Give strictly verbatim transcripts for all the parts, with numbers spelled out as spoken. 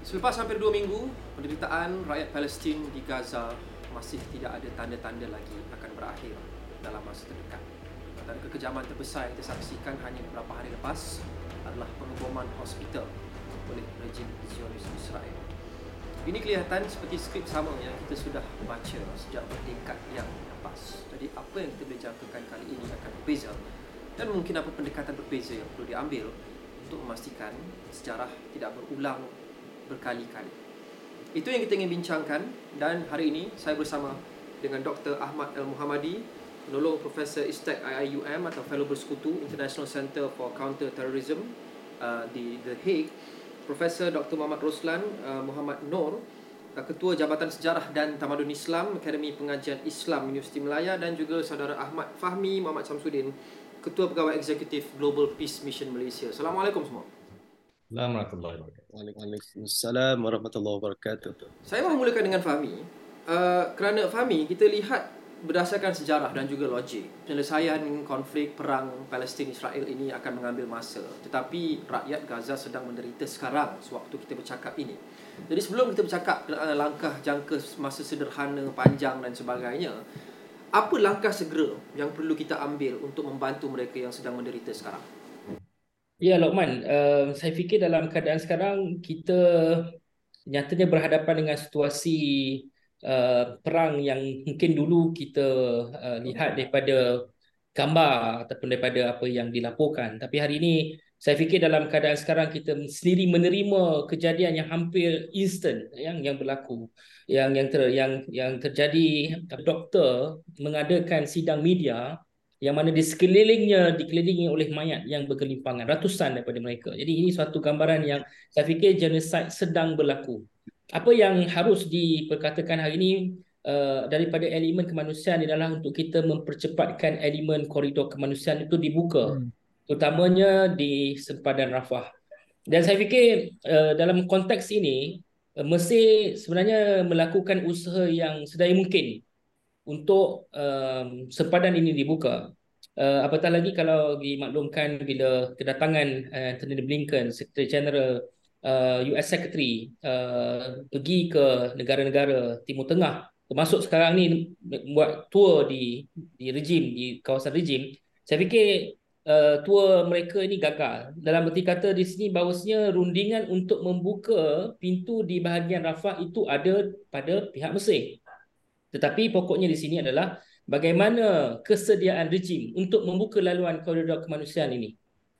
Selepas hampir dua minggu, penderitaan rakyat Palestin di Gaza masih tidak ada tanda-tanda lagi akan berakhir dalam masa terdekat. Antara kekejaman terbesar yang kita saksikan hanya beberapa hari lepas adalah pengeboman hospital oleh rejim Zionis Israel. Ini kelihatan seperti skrip sama yang kita sudah baca sejak bertingkat yang lepas. Jadi apa yang kita boleh jangkakan kali ini akan berbeza, dan mungkin apa pendekatan berbeza yang perlu diambil untuk memastikan sejarah tidak berulang berkali-kali. Itu yang kita ingin bincangkan, dan hari ini saya bersama dengan Doktor Ahmad Al-Muhammadi, penolong Profesor Istek I I U M atau Fellow Bersekutu International Center for Counter Terrorism uh, di The Hague, Profesor Doktor Muhammad Roslan uh, Muhammad Noor, uh, Ketua Jabatan Sejarah dan Tamadun Islam Akademi Pengajian Islam Universiti Melaya, dan juga Saudara Ahmad Fahmi Muhammad Samsudin, Ketua Pegawai Eksekutif Global Peace Mission Malaysia. Assalamualaikum semua. Assalamualaikum warahmatullahi wabarakatuh. Waalaikumsalam warahmatullahi wabarakatuh. Saya mahu mulakan dengan Fahmi. Uh, kerana Fahmi, kita lihat berdasarkan sejarah dan juga logik, penyelesaian konflik perang Palestin-Israel ini akan mengambil masa. Tetapi rakyat Gaza sedang menderita sekarang sewaktu kita bercakap ini. Jadi sebelum kita bercakap uh, langkah jangka masa sederhana, panjang dan sebagainya, apa langkah segera yang perlu kita ambil untuk membantu mereka yang sedang menderita sekarang? Ya, Lokman, uh, saya fikir dalam keadaan sekarang kita nyatanya berhadapan dengan situasi uh, perang yang mungkin dulu kita uh, lihat daripada gambar ataupun daripada apa yang dilaporkan. Tapi hari ini saya fikir dalam keadaan sekarang kita sendiri menerima kejadian yang hampir instant yang yang berlaku, yang yang ter, yang yang terjadi. Doktor mengadakan sidang media yang mana di sekelilingnya dikelilingi oleh mayat yang bergelimpangan, ratusan daripada mereka. Jadi ini suatu gambaran yang saya fikir genocide sedang berlaku. Apa yang harus diperkatakan hari ini uh, daripada elemen kemanusiaan adalah untuk kita mempercepatkan elemen koridor kemanusiaan itu dibuka, hmm. terutamanya di sempadan Rafah. Dan saya fikir uh, dalam konteks ini, uh, Mesir sebenarnya melakukan usaha yang sedaya mungkin untuk um, sempadan ini dibuka. Uh, apatah lagi kalau dimaklumkan bila kedatangan uh, Anthony Blinken, Secretary General uh, U S Secretary, uh, pergi ke negara-negara Timur Tengah, termasuk sekarang ni buat tour di di rejim, di kawasan rejim. Saya fikir uh, tour mereka ini gagal. Dalam erti kata di sini bahawasanya rundingan untuk membuka pintu di bahagian Rafah itu ada pada pihak Mesir. Tetapi pokoknya di sini adalah bagaimana kesediaan rejim untuk membuka laluan koridor kemanusiaan ini.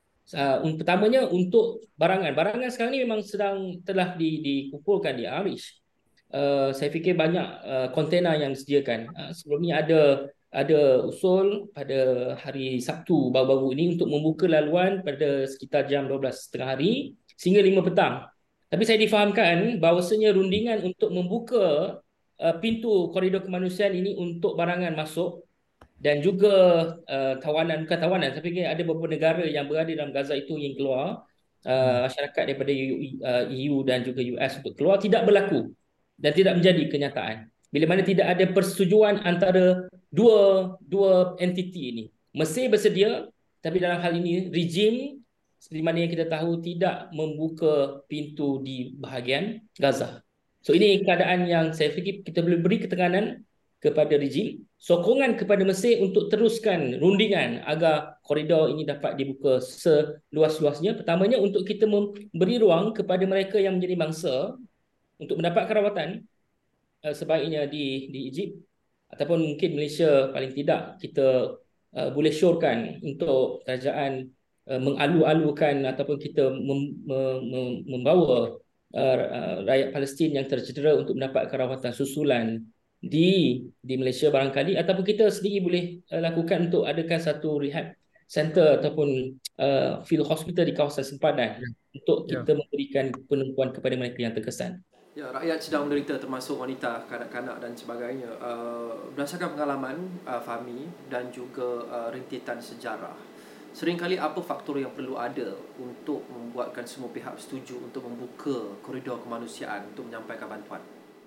Uh, pertamanya untuk barangan. Barangan sekarang ini memang sedang telah di, dikumpulkan di Arish. Uh, saya fikir banyak uh, kontena yang disediakan. Uh, sebelum ni ada ada usul pada hari Sabtu baru-baru ini untuk membuka laluan pada sekitar jam dua belas tiga puluh hari sehingga lima petang. Tapi saya difahamkan bahawasanya rundingan untuk membuka Uh, pintu koridor kemanusiaan ini untuk barangan masuk dan juga uh, tawanan, bukan tawanan, tapi ada beberapa negara yang berada dalam Gaza itu yang keluar, uh, masyarakat daripada E U dan juga U S untuk keluar, tidak berlaku dan tidak menjadi kenyataan. Bila mana tidak ada persetujuan antara dua dua entiti ini. Mesir bersedia, tapi dalam hal ini rejim seperti mana yang kita tahu tidak membuka pintu di bahagian Gaza. So ini keadaan yang saya fikir kita boleh beri ketekanan kepada rejim, sokongan kepada Mesir untuk teruskan rundingan agar koridor ini dapat dibuka seluas-luasnya. Pertamanya untuk kita memberi ruang kepada mereka yang menjadi bangsa untuk mendapat kerawatan uh, sebaiknya di di Egypt ataupun mungkin Malaysia, paling tidak kita uh, boleh syorkan untuk kerajaan uh, mengalu-alukan ataupun kita mem, mem, mem, membawa Uh, uh, rakyat Palestin yang tercedera untuk mendapat kerawatan susulan di di Malaysia barangkali, ataupun kita sendiri boleh uh, lakukan untuk adakan satu rehab center ataupun uh, field hospital di kawasan sempadan yeah. untuk kita yeah. memberikan penumpuan kepada mereka yang terkesan. Ya, rakyat sedang menderita termasuk wanita, kanak-kanak dan sebagainya. Uh, berdasarkan pengalaman uh, Fahmi dan juga uh, rintitan sejarah, seringkali apa faktor yang perlu ada untuk membuatkan semua pihak setuju untuk membuka koridor kemanusiaan untuk menyampaikan bantuan?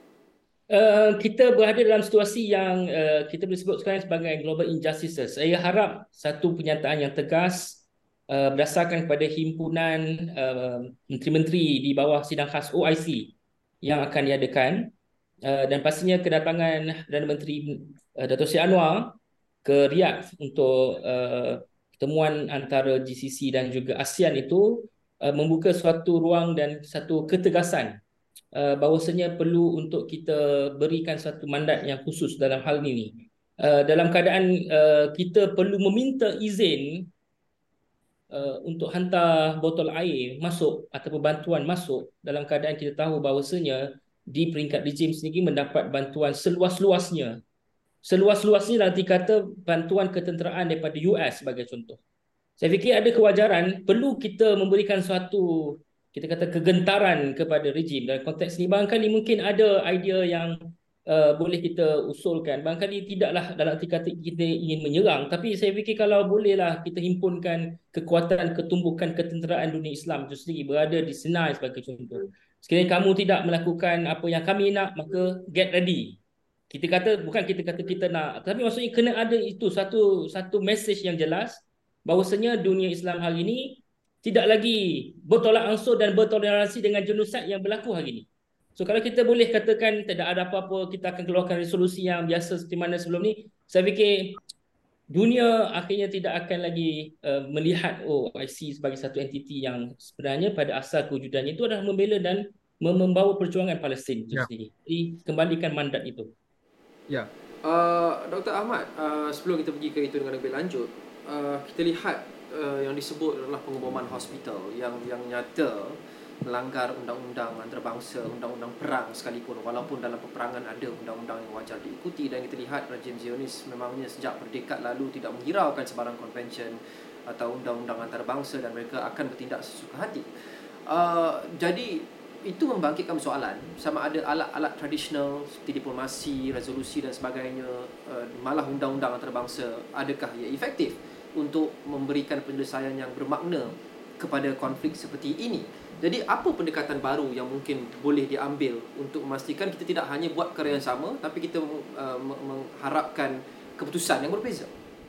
Uh, kita berada dalam situasi yang uh, kita boleh sebut sekarang sebagai global injustices. Saya harap satu pernyataan yang tegas uh, berdasarkan kepada himpunan uh, menteri-menteri di bawah sidang khas O I C yang akan diadakan, uh, dan pastinya kedatangan Perdana Menteri uh, Dato' Seri Anwar ke Riyadh untuk uh, pertemuan antara G C C dan juga ASEAN itu uh, membuka suatu ruang dan satu ketegasan uh, bahawasanya perlu untuk kita berikan satu mandat yang khusus dalam hal ini. Uh, dalam keadaan uh, kita perlu meminta izin uh, untuk hantar botol air masuk ataupun bantuan masuk, dalam keadaan kita tahu bahawasanya di peringkat rejim sendiri mendapat bantuan seluas-luasnya. Seluas-luasnya nanti kata bantuan ketenteraan daripada U S sebagai contoh. Saya fikir ada kewajaran perlu kita memberikan suatu, kita kata, kegentaran kepada rejim dalam konteks ini. Barangkali mungkin ada idea yang uh, boleh kita usulkan. Barangkali tidaklah dalam arti kata kita ingin menyerang, tapi saya fikir kalau bolehlah kita himpunkan kekuatan ketumbukan ketenteraan dunia Islam itu sendiri berada di Sinai sebagai contoh. Sekiranya kamu tidak melakukan apa yang kami nak, maka get ready. Kita kata, bukan kita kata kita nak, tapi maksudnya kena ada itu satu satu message yang jelas bahawasanya dunia Islam hari ini tidak lagi bertolak ansur dan bertoleransi dengan genosid yang berlaku hari ini. So kalau kita boleh katakan tidak ada apa-apa, kita akan keluarkan resolusi yang biasa seperti mana sebelum ni, saya fikir dunia akhirnya tidak akan lagi uh, melihat O I C sebagai satu entiti yang sebenarnya pada asal kewujudannya itu adalah membela dan membawa perjuangan Palestin itu Ya. sendiri. Jadi kembalikan mandat itu. Ya, uh, Doktor Ahmad, uh, sebelum kita pergi ke itu dengan lebih lanjut, uh, kita lihat uh, yang disebut adalah pengeboman hospital yang yang nyata melanggar undang-undang antarabangsa, undang-undang perang sekalipun, walaupun dalam peperangan ada undang-undang yang wajar diikuti. Dan kita lihat rejim Zionis memangnya sejak berdekad lalu tidak menghiraukan sebarang konvensyen atau undang-undang antarabangsa dan mereka akan bertindak sesuka hati. Uh, jadi itu membangkitkan soalan sama ada alat-alat tradisional seperti diplomasi, resolusi dan sebagainya, uh, malah undang-undang antarabangsa, adakah ia efektif untuk memberikan penyelesaian yang bermakna kepada konflik seperti ini? Jadi apa pendekatan baru yang mungkin boleh diambil untuk memastikan kita tidak hanya buat perkara yang sama, tapi kita uh, mengharapkan keputusan yang berbeza?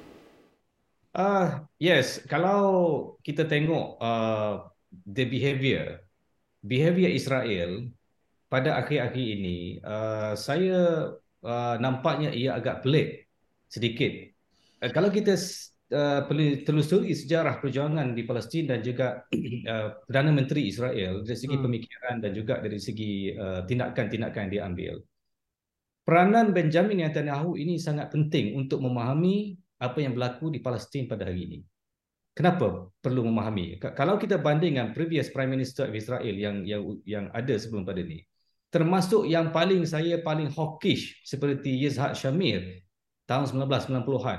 Uh, yes, kalau kita tengok uh, the behavior, behavior Israel pada akhir-akhir ini, uh, saya uh, nampaknya ia agak pelik sedikit. Uh, kalau kita Uh, telusuri sejarah perjuangan di Palestin dan juga uh, Perdana Menteri Israel dari segi hmm. pemikiran dan juga dari segi uh, tindakan-tindakan yang diambil, peranan Benjamin Netanyahu ini sangat penting untuk memahami apa yang berlaku di Palestin pada hari ini. Kenapa perlu memahami? Kalau kita bandingkan previous Prime Minister Israel yang yang yang ada sebelum pada ini, termasuk yang paling saya paling hawkish seperti Yitzhak Shamir tahun sembilan belas sembilan puluhan,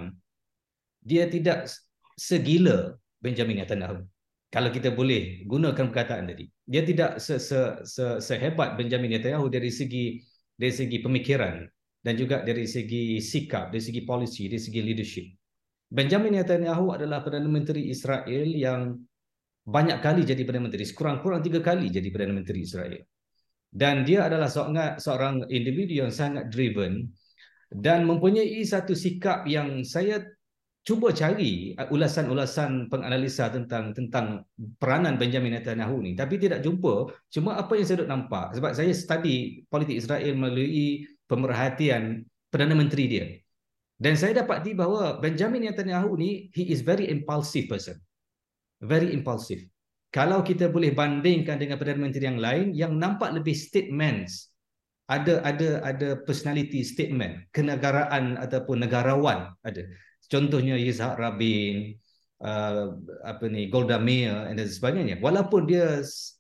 dia tidak segila Benjamin Netanyahu. Kalau kita boleh gunakan perkataan tadi, dia tidak se se se sehebat Benjamin Netanyahu dari segi dari segi pemikiran dan juga dari segi sikap, dari segi polisi, dari segi leadership. Benjamin Netanyahu adalah Perdana Menteri Israel yang banyak kali jadi Perdana Menteri, sekurang-kurang tiga kali jadi Perdana Menteri Israel. Dan dia adalah seorang seorang individu yang sangat driven dan mempunyai satu sikap yang saya cuba cari ulasan-ulasan penganalisa tentang tentang peranan Benjamin Netanyahu ni, tapi tidak jumpa. Cuma apa yang saya nampak, sebab saya study politik Israel melalui pemerhatian Perdana Menteri dia, dan saya dapati bahawa Benjamin Netanyahu ni, he is very impulsive person, very impulsive. Kalau kita boleh bandingkan dengan Perdana Menteri yang lain yang nampak lebih statements, ada ada ada personality statement, kenegaraan ataupun negarawan ada. Contohnya Yitzhak Rabin, uh, apa ni, Golda Meir dan sebagainya. Walaupun dia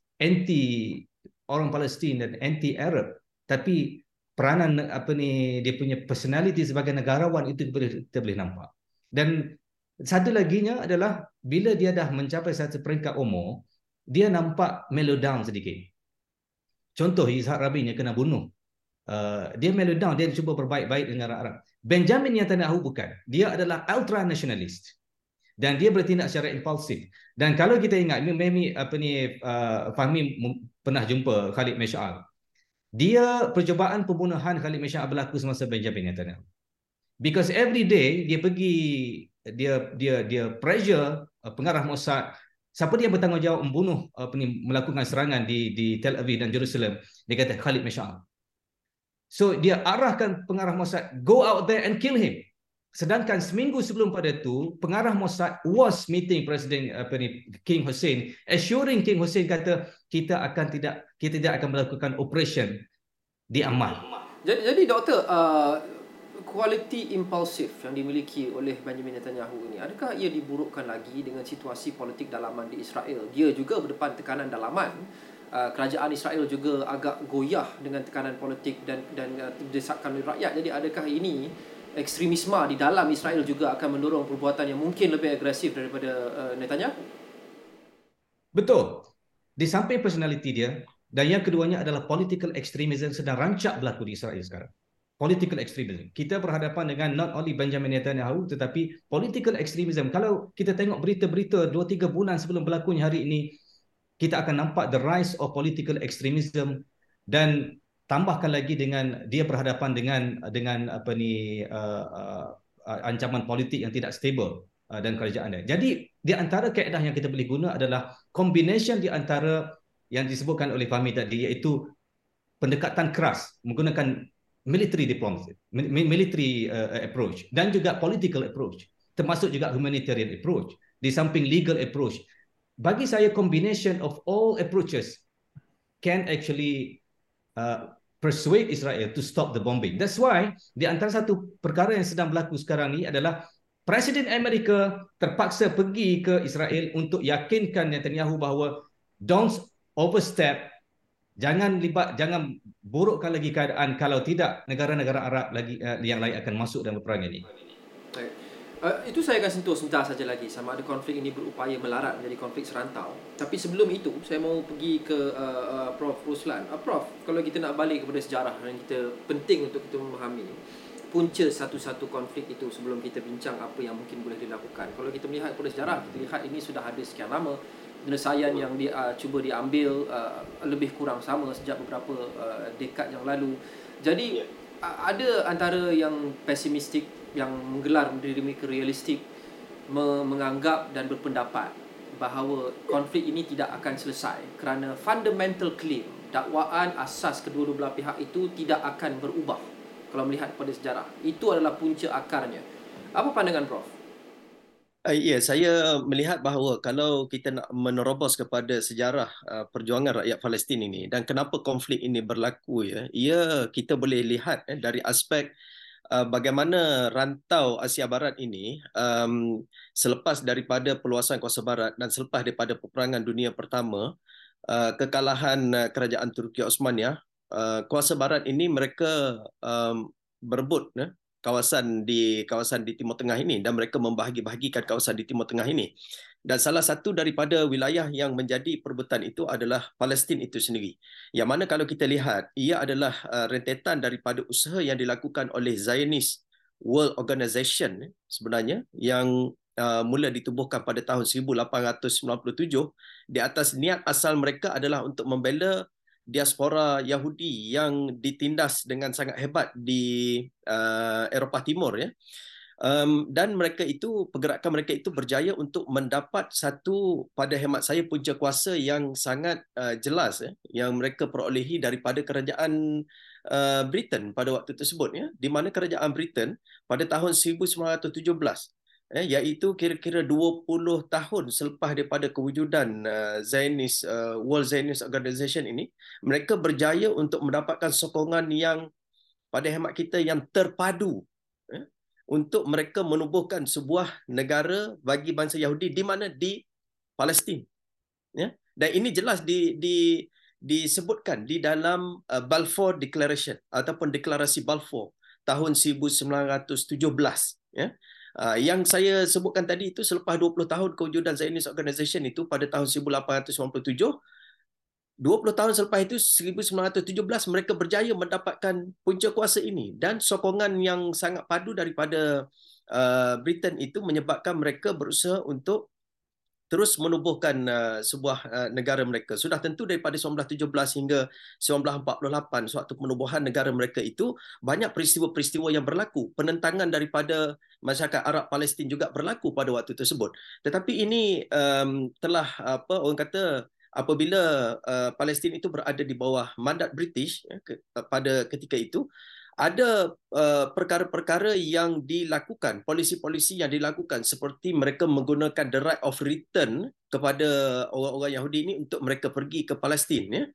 anti orang Palestin dan anti Arab, tapi peranan apa ni, dia punya personality sebagai negarawan itu boleh, kita boleh nampak. Dan satu laginya adalah bila dia dah mencapai satu peringkat umur, dia nampak mellow down sedikit. Contoh Yitzhak Rabin yang kena bunuh. Uh, dia mellow down, dia cuba berbaik-baik dengan Arab. Benjamin Netanyahu bukan. Dia adalah ultra nationalist dan dia bertindak secara impulsif. Dan kalau kita ingat, maybe apa ni, uh, Fahmi pernah jumpa Khalid Mash'al. Dia percubaan pembunuhan Khalid Mash'al berlaku semasa Benjamin Netanyahu. Because every day dia pergi, dia dia dia pressure pengarah Mossad, siapa dia bertanggungjawab membunuh apa ni, melakukan serangan di di Tel Aviv dan Jerusalem? Dia kata Khalid Mash'al. So dia arahkan pengarah Mossad, go out there and kill him. Sedangkan seminggu sebelum pada itu, pengarah Mossad was meeting Presiden apa ni, King Hussein, assuring King Hussein kata kita akan tidak kita tidak akan melakukan operation di Amman. Jadi, jadi doktor, uh, kualiti impulsif yang dimiliki oleh Benjamin Netanyahu ini, adakah ia diburukkan lagi dengan situasi politik dalaman di Israel? Dia juga berdepan tekanan dalaman. Uh, kerajaan Israel juga agak goyah dengan tekanan politik dan dan uh, desakan rakyat. Jadi adakah ini ekstremisme di dalam Israel juga akan mendorong perbuatan yang mungkin lebih agresif daripada uh, Netanyahu? Betul. Di samping personality dia, dan yang keduanya adalah political extremism sedang rancak berlaku di Israel sekarang. Political extremism. Kita berhadapan dengan not only Benjamin Netanyahu tetapi political extremism. Kalau kita tengok berita-berita dua tiga bulan sebelum berlakunya hari ini, kita akan nampak the rise of political extremism, dan tambahkan lagi dengan dia berhadapan dengan dengan apa ni uh, uh, ancaman politik yang tidak stable uh, dan kerajaan dia. Jadi di antara kaedah yang kita boleh guna adalah combination di antara yang disebutkan oleh Fahmi tadi, iaitu pendekatan keras menggunakan military diplomacy, military uh, approach, dan juga political approach, termasuk juga humanitarian approach, di samping legal approach. Bagi saya combination of all approaches can actually Uh, persuade Israel to stop the bombing. That's why di antara satu perkara yang sedang berlaku sekarang ni adalah Presiden Amerika terpaksa pergi ke Israel untuk yakinkan Netanyahu bahawa don't overstep, jangan libat, jangan burukkan lagi keadaan, kalau tidak negara-negara Arab lagi uh, yang lain akan masuk dalam peperangan ini. Baik. Uh, itu saya akan sentuh sebentar saja lagi, sama ada konflik ini berupaya melarat menjadi konflik serantau. Tapi sebelum itu, saya mau pergi ke uh, uh, Prof Ruslan. Uh, Prof, kalau kita nak balik kepada sejarah yang kita penting untuk kita memahami punca satu-satu konflik itu sebelum kita bincang apa yang mungkin boleh dilakukan. Kalau kita melihat kepada sejarah, kita lihat ini sudah ada sekian lama. Penyelesaian yang di, uh, cuba diambil uh, lebih kurang sama sejak beberapa uh, dekad yang lalu. Jadi uh, ada antara yang pesimistik, yang menggelar diri mereka realistik, menganggap dan berpendapat bahawa konflik ini tidak akan selesai kerana fundamental claim, dakwaan asas kedua-dua belah pihak itu tidak akan berubah. Kalau melihat pada sejarah, itu adalah punca akarnya. Apa pandangan Prof? Uh, ya, saya melihat bahawa kalau kita nak menerobos kepada sejarah uh, perjuangan rakyat Palestin ini dan kenapa konflik ini berlaku, ya, ia kita boleh lihat eh, dari aspek Uh, bagaimana rantau Asia Barat ini um, selepas daripada perluasan kuasa Barat dan selepas daripada peperangan dunia pertama, uh, kekalahan uh, kerajaan Turki Osmaniyah, uh, kuasa Barat ini mereka um, berebut uh, kawasan di kawasan di Timur Tengah ini, dan mereka membahagi-bahagikan kawasan di Timur Tengah ini. Dan salah satu daripada wilayah yang menjadi perebutan itu adalah Palestin itu sendiri. Yang mana kalau kita lihat, ia adalah uh, rentetan daripada usaha yang dilakukan oleh Zionist World Organization sebenarnya, yang uh, mula ditubuhkan pada tahun seribu lapan ratus sembilan puluh tujuh di atas niat asal mereka adalah untuk membela diaspora Yahudi yang ditindas dengan sangat hebat di uh, Eropah Timur, ya. Um, dan mereka itu, pergerakan mereka itu berjaya untuk mendapat satu, pada hemat saya, punca kuasa yang sangat uh, jelas, ya, yang mereka perolehi daripada kerajaan uh, Britain pada waktu tersebut, ya, di mana kerajaan Britain pada tahun seribu sembilan ratus tujuh belas, eh, iaitu kira-kira dua puluh tahun selepas daripada kewujudan uh, Zionist uh, World Zionist Organization ini, mereka berjaya untuk mendapatkan sokongan yang pada hemat kita yang terpadu, eh, untuk mereka menubuhkan sebuah negara bagi bangsa Yahudi di mana di Palestin, ya. Dan ini jelas di, di disebutkan di dalam uh, Balfour Declaration ataupun deklarasi Balfour tahun seribu sembilan ratus tujuh belas, ya. Uh, yang saya sebutkan tadi itu selepas dua puluh tahun kewujudan Zionist Organization itu pada tahun seribu lapan ratus sembilan puluh tujuh, dua puluh tahun selepas itu seribu sembilan ratus tujuh belas mereka berjaya mendapatkan punca kuasa ini, dan sokongan yang sangat padu daripada uh, Britain itu menyebabkan mereka berusaha untuk terus menubuhkan uh, sebuah uh, negara mereka. Sudah tentu daripada seribu sembilan ratus tujuh belas hingga seribu sembilan ratus empat puluh lapan, sewaktu penubuhan negara mereka itu, banyak peristiwa-peristiwa yang berlaku. Penentangan daripada masyarakat Arab Palestin juga berlaku pada waktu tersebut. Tetapi ini um, telah apa orang kata apabila uh, Palestin itu berada di bawah mandat British ya, ke, uh, pada ketika itu, ada uh, perkara-perkara yang dilakukan, polisi-polisi yang dilakukan seperti mereka menggunakan the right of return kepada orang-orang Yahudi ini untuk mereka pergi ke Palestin ya.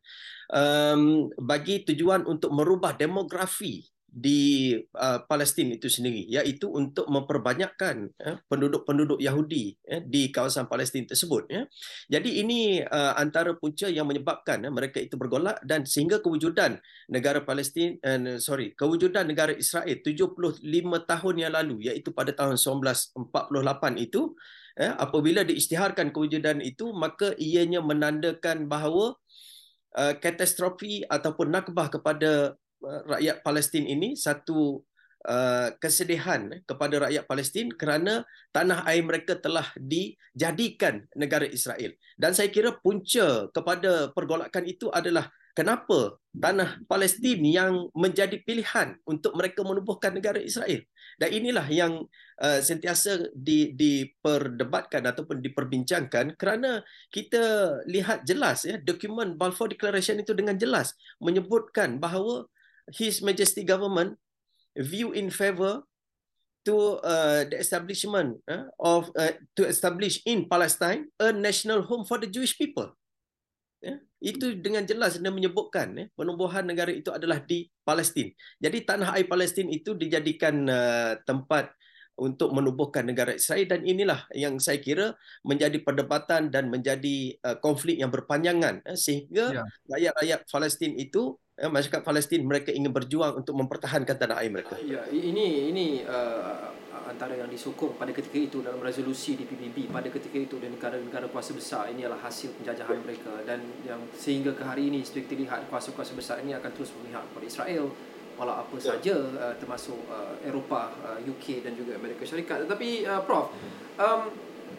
Um, bagi tujuan untuk merubah demografi di uh, Palestin itu sendiri, iaitu untuk memperbanyakkan eh, penduduk-penduduk Yahudi eh, di kawasan Palestin tersebut ya. Jadi ini uh, antara punca yang menyebabkan eh, mereka itu bergolak, dan sehingga kewujudan negara Palestin uh, sorry kewujudan negara Israel tujuh puluh lima tahun yang lalu, iaitu pada tahun seribu sembilan ratus empat puluh lapan itu eh, apabila diisytiharkan kewujudan itu, maka ianya menandakan bahawa uh, katastrofi ataupun nakbah kepada rakyat Palestin ini, satu uh, kesedihan kepada rakyat Palestin kerana tanah air mereka telah dijadikan negara Israel. Dan saya kira punca kepada pergolakan itu adalah kenapa tanah Palestin yang menjadi pilihan untuk mereka menubuhkan negara Israel. Dan inilah yang uh, sentiasa di, diperdebatkan ataupun diperbincangkan, kerana kita lihat jelas ya, dokumen Balfour Declaration itu dengan jelas menyebutkan bahawa His Majesty Government view in favor to uh, the establishment uh, of uh, to establish in Palestine a national home for the Jewish people. Ya, itu dengan jelas dia menyebutkan ya, penubuhan negara itu adalah di Palestin. Jadi tanah air Palestin itu dijadikan uh, tempat untuk menubuhkan negara Israel, dan inilah yang saya kira menjadi perdebatan dan menjadi uh, konflik yang berpanjangan eh, sehingga ya. rakyat-rakyat Palestin itu eh, masyarakat Palestin mereka ingin berjuang untuk mempertahankan tanah air mereka. Ya, ini ini uh, antara yang disokong pada ketika itu dalam resolusi di P B B pada ketika itu, dan negara-negara kuasa besar ini adalah hasil penjajahan mereka, dan yang sehingga ke hari ini seperti kita lihat kuasa-kuasa besar ini akan terus memihak kepada Israel walau apa saja uh, termasuk uh, Eropah, uh, U K dan juga Amerika Syarikat. Tetapi uh, Prof, um,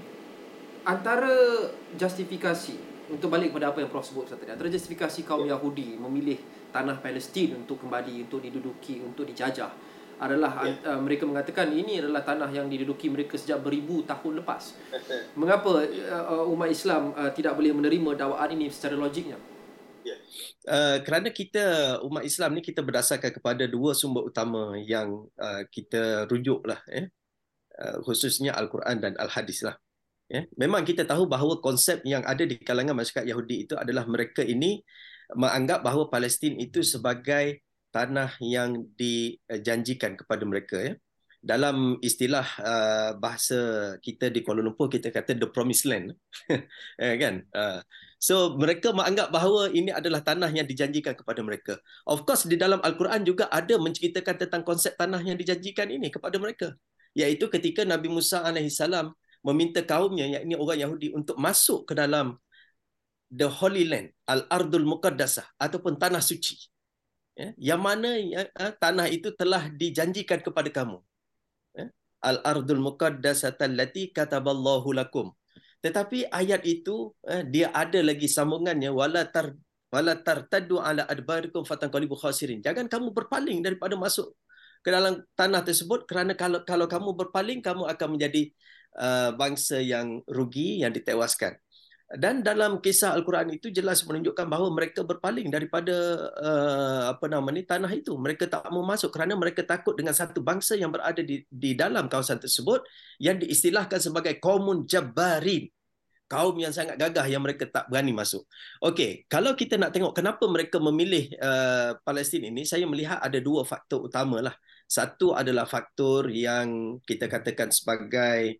antara justifikasi untuk balik kepada apa yang Prof sebut tadi, antara justifikasi kaum Yahudi memilih tanah Palestin untuk kembali untuk diduduki, untuk dijajah adalah yeah. uh, mereka mengatakan ini adalah tanah yang diduduki mereka sejak beribu tahun lepas. Mengapa uh, umat Islam uh, tidak boleh menerima dakwaan ini secara logiknya? Yeah. Uh, kerana kita umat Islam ni kita berdasarkan kepada dua sumber utama yang uh, kita rujuklah eh? uh, khususnya Al-Quran dan Al-Hadis lah. Eh? Memang kita tahu bahawa konsep yang ada di kalangan masyarakat Yahudi itu adalah mereka ini menganggap bahawa Palestin itu sebagai tanah yang dijanjikan kepada mereka ya. Dalam istilah uh, bahasa kita di Kuala Lumpur, kita kata the promised land. eh, kan? Uh, so mereka menganggap bahawa ini adalah tanah yang dijanjikan kepada mereka. Of course di dalam Al-Quran juga ada menceritakan tentang konsep tanah yang dijanjikan ini kepada mereka, iaitu ketika Nabi Musa alaihi salam meminta kaumnya, yakni orang Yahudi, untuk masuk ke dalam the Holy Land, Al-Ardul Muqaddasah ataupun tanah suci. Ya, yang mana ya, tanah itu telah dijanjikan kepada kamu. Ya, Al-Ardul Muqaddasah allati kataballahu lakum. Tetapi ayat itu eh, dia ada lagi sambungannya, wala tar wala tartaddu ala adbarikum fatanqalibu khasirin. Jangan kamu berpaling daripada masuk ke dalam tanah tersebut, kerana kalau kalau kamu berpaling kamu akan menjadi uh, bangsa yang rugi, yang ditewaskan. Dan dalam kisah Al-Quran itu jelas menunjukkan bahawa mereka berpaling daripada uh, apa nama ni tanah itu. Mereka tak mau masuk kerana mereka takut dengan satu bangsa yang berada di di dalam kawasan tersebut yang diistilahkan sebagai qaumun jabbarin. Kaum yang sangat gagah yang mereka tak berani masuk. Okey, kalau kita nak tengok kenapa mereka memilih uh, Palestin ini, saya melihat ada dua faktor utamalah. Satu adalah faktor yang kita katakan sebagai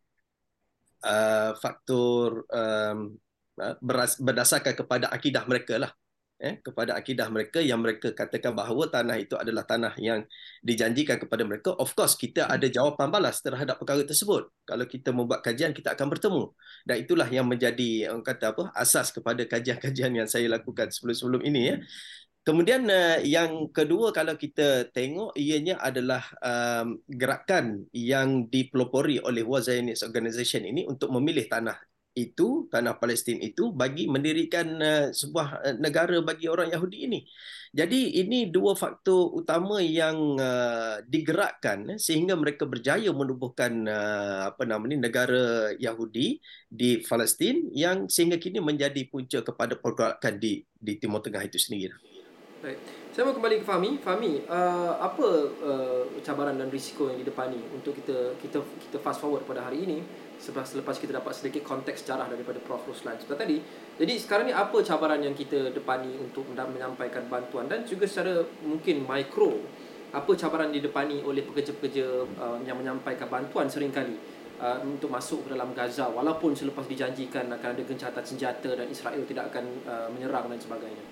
uh, faktor um, berdasarkan kepada akidah mereka lah. Eh, kepada akidah mereka yang mereka katakan bahawa tanah itu adalah tanah yang dijanjikan kepada mereka. Of course, kita ada jawapan balas terhadap perkara tersebut. Kalau kita membuat kajian, kita akan bertemu. Dan itulah yang menjadi orang kata apa, asas kepada kajian-kajian yang saya lakukan sebelum-sebelum ini. Ya. Kemudian uh, yang kedua, kalau kita tengok, ianya adalah um, gerakan yang dipelopori oleh World Zionist Organization ini untuk memilih tanah itu, tanah Palestin itu, bagi mendirikan uh, sebuah uh, negara bagi orang Yahudi ini. Jadi ini dua faktor utama yang uh, digerakkan eh, sehingga mereka berjaya menubuhkan uh, apa nama ni negara Yahudi di Palestin yang sehingga kini menjadi punca kepada pergerakan di di Timur Tengah itu sendiri. Baik. Saya mau kembali ke Fahmi. Fahmi, uh, apa uh, cabaran dan risiko yang didepani untuk kita kita kita fast forward pada hari ini selepas selepas kita dapat sedikit konteks sejarah daripada Profesor Ruslan seperti tadi. Jadi sekarang ni apa cabaran yang kita depani untuk menyampaikan bantuan dan juga secara mungkin mikro, apa cabaran didepani oleh pekerja-pekerja uh, yang menyampaikan bantuan seringkali uh, untuk masuk ke dalam Gaza walaupun selepas dijanjikan akan ada gencatan senjata dan Israel tidak akan uh, menyerang dan sebagainya.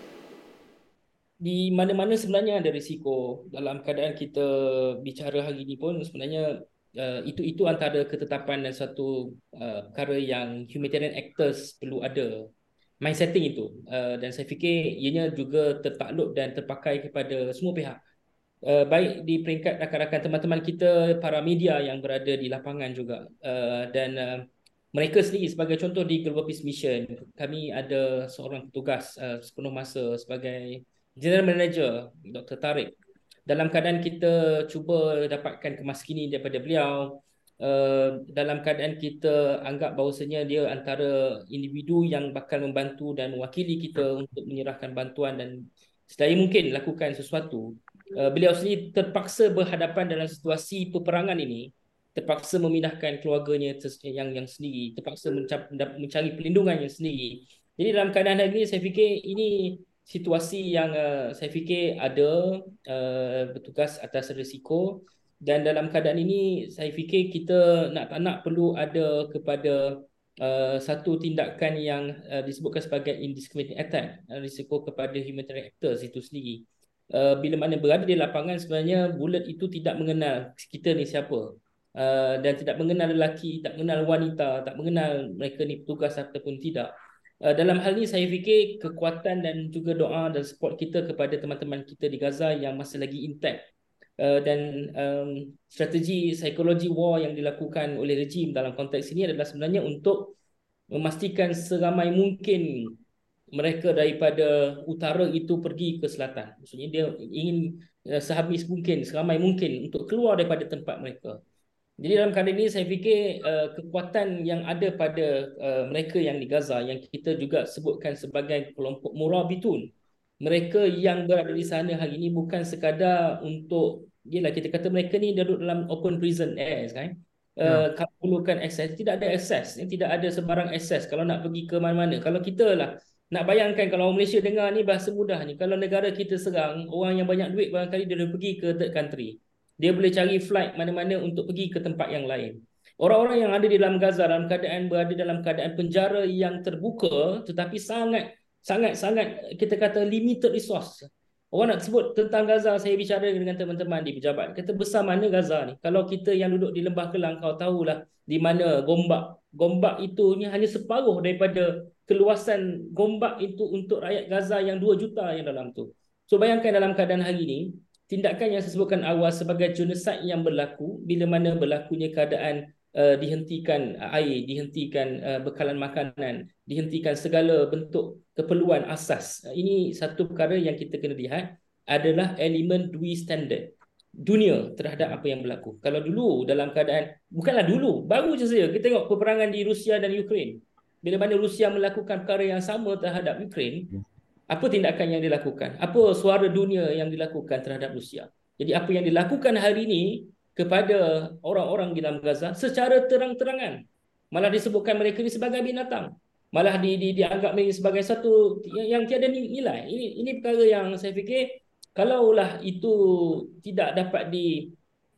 Di mana-mana sebenarnya ada risiko. Dalam keadaan kita bicara hari ini pun sebenarnya uh, itu itu antara ketetapan dan satu uh, perkara yang humanitarian actors perlu ada mindsetting itu, uh, dan saya fikir ianya juga tertakluk dan terpakai kepada semua pihak, uh, baik di peringkat rakan-rakan teman-teman kita, para media yang berada di lapangan juga, uh, dan uh, mereka sendiri. Sebagai contoh di Global Peace Mission, kami ada seorang petugas uh, sepenuh masa sebagai General Manager, Doktor Tariq. Dalam keadaan kita cuba dapatkan kemaskini daripada beliau, uh, dalam keadaan kita anggap bahawasanya dia antara individu yang bakal membantu dan mewakili kita untuk menyerahkan bantuan dan sedaya mungkin lakukan sesuatu, uh, beliau sendiri terpaksa berhadapan dalam situasi peperangan ini, terpaksa memindahkan keluarganya yang yang sendiri, terpaksa mencari perlindungan yang sendiri. Jadi dalam keadaan hari ini saya fikir ini situasi yang uh, saya fikir ada uh, bertugas atas risiko, dan dalam keadaan ini saya fikir kita nak tak nak perlu ada kepada uh, satu tindakan yang uh, disebutkan sebagai indiscriminate attack, uh, risiko kepada humanitarian actors itu sendiri. Uh, bila mana berada di lapangan, sebenarnya bulat itu tidak mengenal kita ni siapa, uh, dan tidak mengenal lelaki, tak mengenal wanita, tak mengenal mereka ni petugas ataupun tidak. Uh, dalam hal ini saya fikir kekuatan dan juga doa dan support kita kepada teman-teman kita di Gaza yang masih lagi intact, uh, dan um, strategi psikologi war yang dilakukan oleh rejim dalam konteks ini adalah sebenarnya untuk memastikan seramai mungkin mereka daripada utara itu pergi ke selatan. Maksudnya dia ingin uh, sehabis mungkin, seramai mungkin untuk keluar daripada tempat mereka. Jadi dalam keadaan ini saya fikir uh, kekuatan yang ada pada uh, mereka yang di Gaza, yang kita juga sebutkan sebagai kelompok Murabitun, mereka yang berada di sana hari ini bukan sekadar untuk, yelah kita kata mereka ni duduk dalam open prison airs kan. Uh, ya. Kalau perlukan akses, tidak ada akses, tidak ada sebarang akses kalau nak pergi ke mana-mana. Kalau kita lah nak bayangkan, kalau orang Malaysia dengar ni bahasa mudah ni, kalau negara kita serang, orang yang banyak duit barangkali dia dah pergi ke third country. Dia boleh cari flight mana-mana untuk pergi ke tempat yang lain. Orang-orang yang ada di dalam Gaza dalam keadaan berada dalam keadaan penjara yang terbuka tetapi sangat sangat sangat kita kata limited resource. Orang nak sebut tentang Gaza, saya bicara dengan teman-teman di pejabat, kata besar mana Gaza ni? Kalau kita yang duduk di Lembah Kelang, kau tahulah di mana Gombak. Gombak itu hanya separuh daripada keluasan Gombak itu untuk rakyat Gaza yang dua juta yang dalam tu. So bayangkan dalam keadaan hari ini, tindakan yang saya sebutkan awal sebagai genocide yang berlaku bila mana berlakunya keadaan uh, dihentikan air, dihentikan uh, bekalan makanan, dihentikan segala bentuk keperluan asas. Uh, ini satu perkara yang kita kena lihat adalah elemen dui standard dunia terhadap apa yang berlaku. Kalau dulu dalam keadaan, bukanlah dulu, baru je saja kita tengok peperangan di Rusia dan Ukraine. Bila mana Rusia melakukan perkara yang sama terhadap Ukraine, apa tindakan yang dilakukan? Apa suara dunia yang dilakukan terhadap Rusia? Jadi apa yang dilakukan hari ini kepada orang-orang di dalam Gaza secara terang-terangan, malah disebutkan mereka ini sebagai binatang, malah di, di, dianggap mereka sebagai satu yang, yang tiada nilai. Ini ini perkara yang saya fikir kalaulah itu tidak dapat di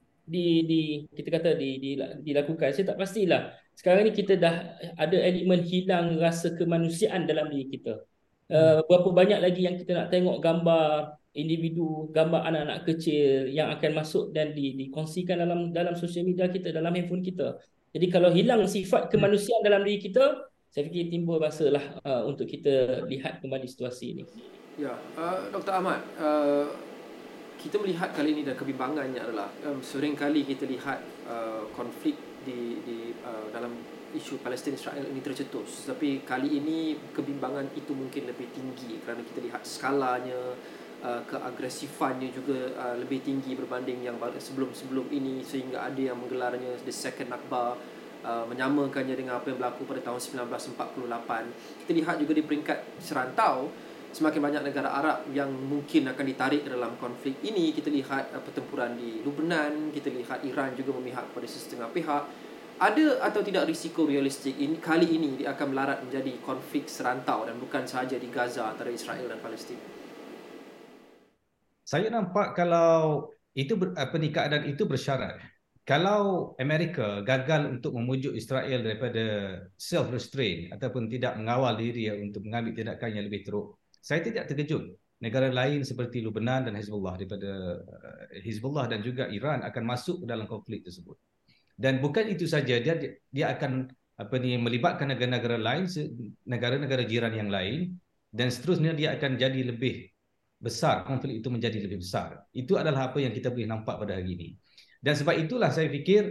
di di kita kata di, di dilakukan, saya tak pastilah sekarang ini kita dah ada elemen hilang rasa kemanusiaan dalam diri kita. Uh, berapa banyak lagi yang kita nak tengok gambar individu, gambar anak-anak kecil yang akan masuk dan di, dikongsikan dalam dalam sosial media kita, dalam handphone kita. Jadi kalau hilang sifat kemanusiaan dalam diri kita, saya fikir timbul masalah uh, untuk kita lihat kembali situasi ini. Ya, uh, Doktor Ahmad, uh, kita melihat kali ini dan kebimbangannya adalah um, sering kali kita lihat uh, konflik di di uh, dalam isu Palestin Israel ini tercetus. Tapi kali ini kebimbangan itu mungkin lebih tinggi kerana kita lihat skalanya, uh, keagresifannya juga uh, lebih tinggi berbanding yang sebelum-sebelum ini, sehingga ada yang menggelarnya The Second Nakba, uh, menyamakannya dengan apa yang berlaku pada tahun sembilan belas empat puluh lapan. Kita lihat juga di peringkat serantau, semakin banyak negara Arab yang mungkin akan ditarik ke dalam konflik ini. Kita lihat uh, pertempuran di Lebanon, kita lihat Iran juga memihak pada setengah pihak. Ada atau tidak risiko realistik ini kali ini dia akan melarat menjadi konflik serantau dan bukan sahaja di Gaza antara Israel dan Palestin? Saya nampak kalau itu ber, apa ni keadaan itu bersyarat. Kalau Amerika gagal untuk memujuk Israel daripada self restraint ataupun tidak mengawal diri untuk mengambil tindakan yang lebih teruk, saya tidak terkejut negara lain seperti Lebanon dan Hezbollah daripada uh, Hezbollah dan juga Iran akan masuk ke dalam konflik tersebut. Dan bukan itu saja, dia dia akan apa ni melibatkan negara-negara lain, negara-negara jiran yang lain, dan seterusnya dia akan jadi lebih besar, konflik itu menjadi lebih besar. Itu adalah apa yang kita boleh nampak pada hari ini. Dan sebab itulah saya fikir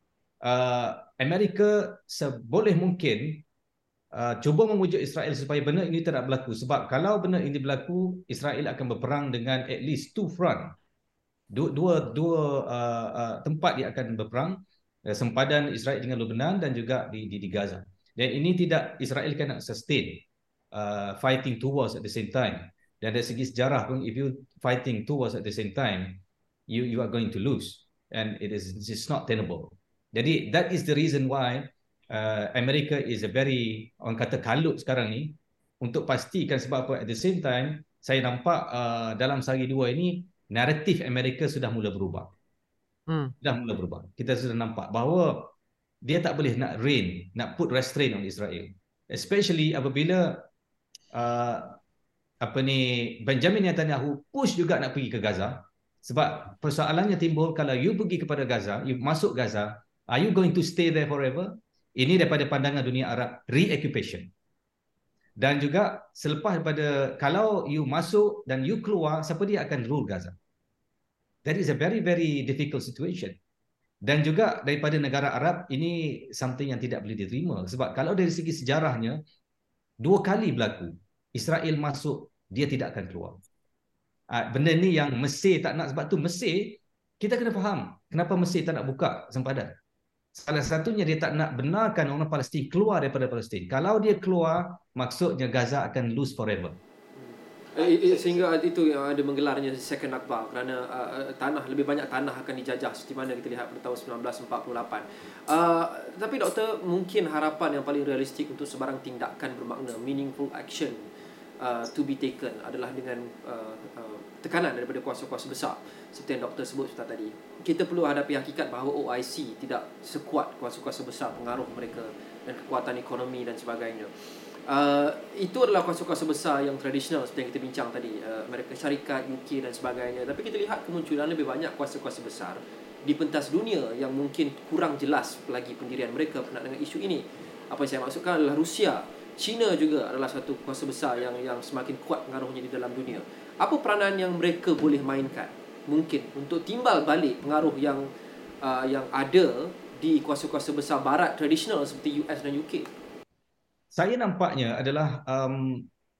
uh, Amerika seboleh mungkin uh, cuba memujuk Israel supaya benda ini tidak berlaku. Sebab kalau benda ini berlaku, Israel akan berperang dengan at least two front. Dua dua, dua uh, uh, tempat dia akan berperang, sempadan Israel dengan Lebanon dan juga di, di, di Gaza. Dan ini tidak Israel cannot sustain uh, fighting two wars at the same time. Dan dari segi sejarah pun, if you fighting two wars at the same time, you you are going to lose, and it is it's not tenable. Jadi that is the reason why uh, America is a very, orang kata kalut sekarang ni untuk pastikan. Sebab apa, at the same time saya nampak uh, dalam sehari dua ini naratif Amerika sudah mula berubah. Hmm. Dah mula berubah. Kita sudah nampak bahawa dia tak boleh nak rein, nak put restraint on Israel. Especially apabila uh, apa ni Benjamin Netanyahu push juga nak pergi ke Gaza. Sebab persoalannya timbul, kalau you pergi kepada Gaza, you masuk Gaza, are you going to stay there forever? Ini daripada pandangan dunia Arab, re-occupation. Dan juga selepas daripada, kalau you masuk dan you keluar, siapa dia akan rule Gaza? That is a very, very difficult situation. Dan juga daripada negara Arab, ini something yang tidak boleh diterima. Sebab kalau dari segi sejarahnya, dua kali berlaku. Israel masuk, dia tidak akan keluar. Benda ni yang Mesir tak nak. Sebab tu Mesir, kita kena faham kenapa Mesir tak nak buka sempadan. Salah satunya dia tak nak benarkan orang Palestin keluar daripada Palestin. Kalau dia keluar, maksudnya Gaza akan lose forever. Eh, sehingga itu yang ada menggelarnya Second Nakba, kerana uh, tanah, lebih banyak tanah akan dijajah seperti mana kita lihat pada tahun sembilan belas empat puluh lapan. Uh, tapi doktor, mungkin harapan yang paling realistik untuk sebarang tindakan bermakna, meaningful action uh, to be taken adalah dengan uh, uh, tekanan daripada kuasa-kuasa besar seperti yang doktor sebut sebentar tadi. Kita perlu hadapi hakikat bahawa O I C tidak sekuat kuasa-kuasa besar, pengaruh mereka dan kekuatan ekonomi dan sebagainya. Uh, itu adalah kuasa-kuasa besar yang tradisional seperti yang kita bincang tadi, uh, Amerika Syarikat, U K dan sebagainya. Tapi kita lihat kemunculan lebih banyak kuasa-kuasa besar di pentas dunia yang mungkin kurang jelas lagi pendirian mereka berkenaan dengan isu ini. Apa yang saya maksudkan adalah Rusia, China juga adalah satu kuasa besar yang yang semakin kuat pengaruhnya di dalam dunia. Apa peranan yang mereka boleh mainkan mungkin untuk timbal balik pengaruh yang uh, yang ada di kuasa-kuasa besar barat tradisional seperti U S dan U K? Saya nampaknya adalah um,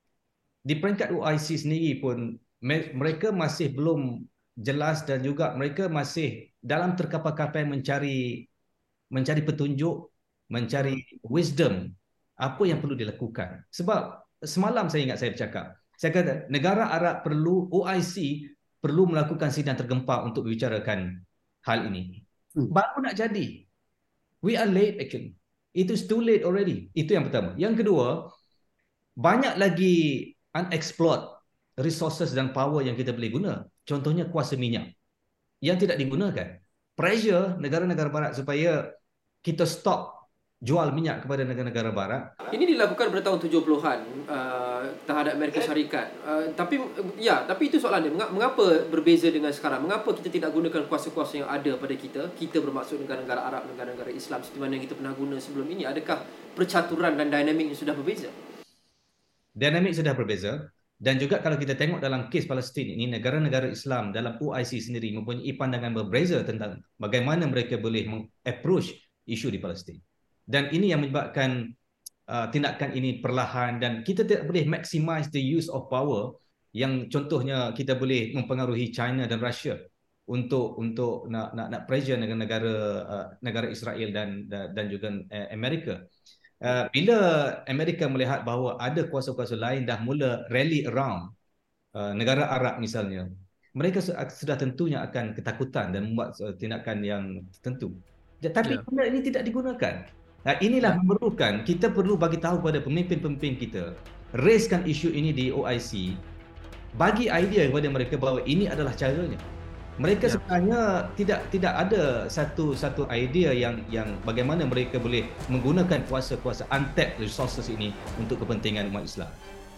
di peringkat O I C sendiri pun me- mereka masih belum jelas dan juga mereka masih dalam terkapar-kapar mencari mencari petunjuk, mencari wisdom apa yang perlu dilakukan. Sebab semalam saya ingat saya bercakap, saya kata negara Arab perlu, O I C perlu melakukan sidang tergempar untuk membicarakan hal ini. Hmm. Baru nak jadi. We are late actually. It is too late already. Itu yang pertama. Yang kedua, banyak lagi unexplored resources dan power yang kita boleh guna. Contohnya kuasa minyak yang tidak digunakan. Pressure negara-negara barat supaya kita stop jual minyak kepada negara-negara barat. Ini dilakukan pada tahun tujuh puluhan uh, terhadap Amerika Syarikat. Uh, tapi ya, tapi itu soalan dia. Mengapa berbeza dengan sekarang? Mengapa kita tidak gunakan kuasa-kuasa yang ada pada kita? Kita bermaksud negara-negara Arab, negara-negara Islam seperti mana yang kita pernah guna sebelum ini. Adakah percaturan dan dinamiknya sudah berbeza? Dinamik sudah berbeza. Dan juga kalau kita tengok dalam kes Palestin ini, negara-negara Islam dalam O I C sendiri mempunyai pandangan berbeza tentang bagaimana mereka boleh meng-approach isu di Palestin. Dan ini yang menyebabkan uh, tindakan ini perlahan, dan kita tidak boleh maximize the use of power yang contohnya kita boleh mempengaruhi China dan Russia untuk untuk nak nak, nak pressure negara-negara uh, negara Israel dan dan, dan juga uh, Amerika. Uh, bila Amerika melihat bahawa ada kuasa-kuasa lain dah mula rally around uh, negara Arab misalnya, mereka sudah tentunya akan ketakutan dan membuat uh, tindakan yang tertentu. Tapi yeah. ini tidak digunakan. Nah, inilah yeah. memerlukan kita perlu bagi tahu kepada pemimpin-pemimpin kita, raiskan isu ini di O I C, bagi idea kepada mereka bahawa ini adalah caranya. Mereka ya. sebenarnya tidak tidak ada satu satu idea yang yang bagaimana mereka boleh menggunakan kuasa-kuasa untapped resources ini untuk kepentingan umat Islam.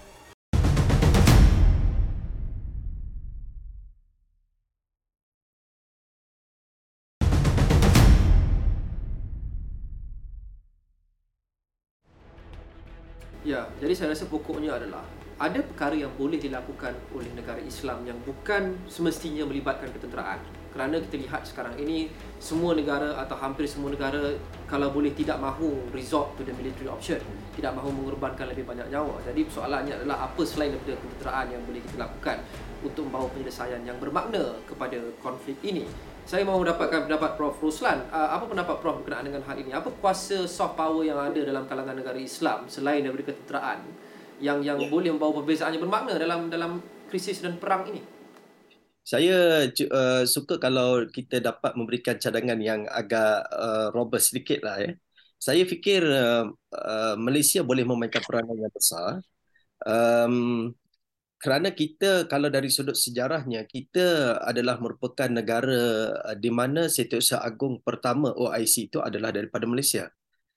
Ya, jadi saya rasa pokoknya adalah ada perkara yang boleh dilakukan oleh negara Islam yang bukan semestinya melibatkan ketenteraan. Kerana kita lihat sekarang ini semua negara atau hampir semua negara kalau boleh tidak mahu resort to the military option, tidak mahu mengorbankan lebih banyak nyawa. Jadi soalannya adalah apa selain daripada ketenteraan yang boleh kita lakukan untuk membawa penyelesaian yang bermakna kepada konflik ini. Saya mahu mendapatkan pendapat Prof Roslan. Uh, apa pendapat Prof berkenaan dengan hal ini? Apa kuasa soft power yang ada dalam kalangan negara Islam selain daripada ketenteraan yang yang yeah. boleh membawa perbezaan yang bermakna dalam dalam krisis dan perang ini? Saya uh, suka kalau kita dapat memberikan cadangan yang agak uh, robust sedikit lah. Ya. Saya fikir uh, uh, Malaysia boleh memainkan peranan yang besar. Um, Kerana kita, kalau dari sudut sejarahnya, kita adalah merupakan negara di mana Setiausaha Agung pertama O I C itu adalah daripada Malaysia,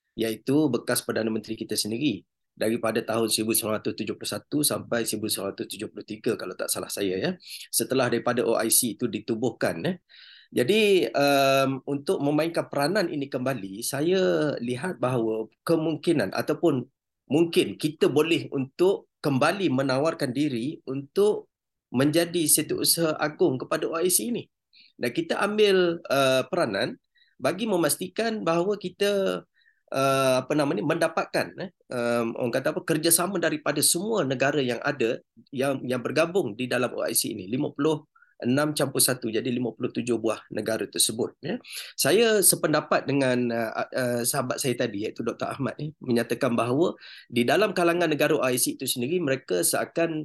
iaitu bekas Perdana Menteri kita sendiri daripada tahun seribu sembilan ratus tujuh puluh satu sampai seribu sembilan ratus tujuh puluh tiga kalau tak salah saya, ya. Setelah daripada O I C itu ditubuhkan, ya. Jadi um, untuk memainkan peranan ini kembali, saya lihat bahawa kemungkinan ataupun mungkin kita boleh untuk kembali menawarkan diri untuk menjadi Setiausaha Agung kepada O I C ini. Dan kita ambil uh, peranan bagi memastikan bahawa kita uh, apa nama ni mendapatkan eh, um, orang kata apa kerjasama daripada semua negara yang ada yang yang bergabung di dalam O I C ini. lima puluh enam campur satu, jadi lima puluh tujuh buah negara tersebut, ya. Saya sependapat dengan uh, uh, sahabat saya tadi, iaitu Doktor Ahmad, eh, menyatakan bahawa di dalam kalangan negara O I C itu sendiri mereka seakan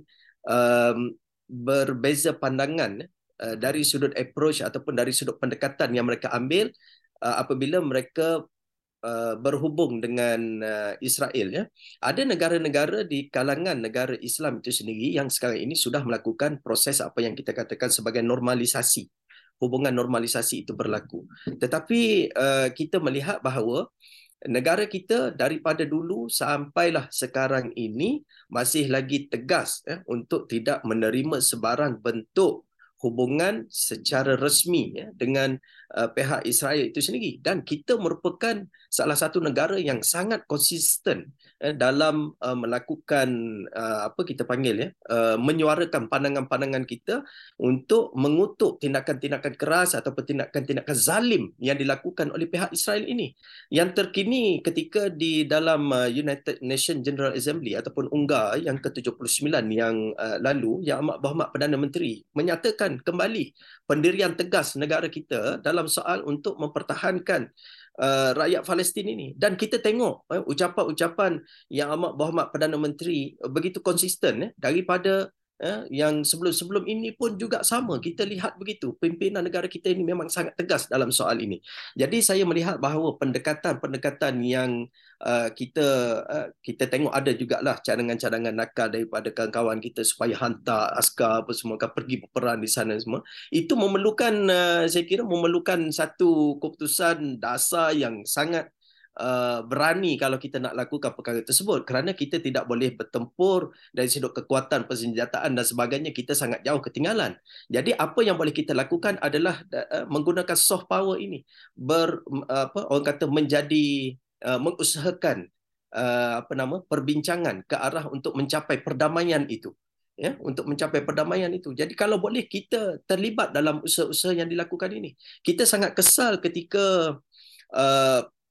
um, berbeza pandangan uh, dari sudut approach ataupun dari sudut pendekatan yang mereka ambil uh, apabila mereka Uh, berhubung dengan uh, Israel, ya. Ada negara-negara di kalangan negara Islam itu sendiri yang sekarang ini sudah melakukan proses apa yang kita katakan sebagai normalisasi. Hubungan normalisasi itu berlaku. Tetapi uh, kita melihat bahawa negara kita daripada dulu sampailah sekarang ini masih lagi tegas, ya, untuk tidak menerima sebarang bentuk hubungan secara resmi, ya, dengan uh, pihak Israel itu sendiri. Dan kita merupakan salah satu negara yang sangat konsisten eh, dalam uh, melakukan uh, apa kita panggil, ya, uh, menyuarakan pandangan-pandangan kita untuk mengutuk tindakan-tindakan keras ataupun tindakan-tindakan zalim yang dilakukan oleh pihak Israel ini. Yang terkini ketika di dalam uh, United Nations General Assembly ataupun UNGA yang ke tujuh puluh sembilan yang uh, lalu, Yang Amat Berhormat Perdana Menteri menyatakan kembali pendirian tegas negara kita dalam soal untuk mempertahankan Uh, rakyat Palestin ini. Dan kita tengok eh, ucapan-ucapan Yang Amat Berhormat Perdana Menteri uh, begitu konsisten, eh, daripada eh, yang sebelum-sebelum ini pun juga sama. Kita lihat begitu, pimpinan negara kita ini memang sangat tegas dalam soal ini. Jadi saya melihat bahawa pendekatan-pendekatan yang uh, kita uh, kita tengok ada jugalah cadangan-cadangan nakal daripada kawan-kawan kita supaya hantar askar apa semua, kan pergi berperang di sana semua. Itu memerlukan, uh, saya kira memerlukan satu keputusan dasar yang sangat Uh, berani kalau kita nak lakukan perkara tersebut, kerana kita tidak boleh bertempur dari sudut kekuatan persenjataan dan sebagainya, kita sangat jauh ketinggalan. Jadi apa yang boleh kita lakukan adalah uh, menggunakan soft power ini, ber uh, apa orang kata menjadi uh, mengusahakan uh, apa nama perbincangan ke arah untuk mencapai perdamaian itu, ya, untuk mencapai perdamaian itu. Jadi kalau boleh kita terlibat dalam usaha-usaha yang dilakukan ini. Kita sangat kesal ketika uh,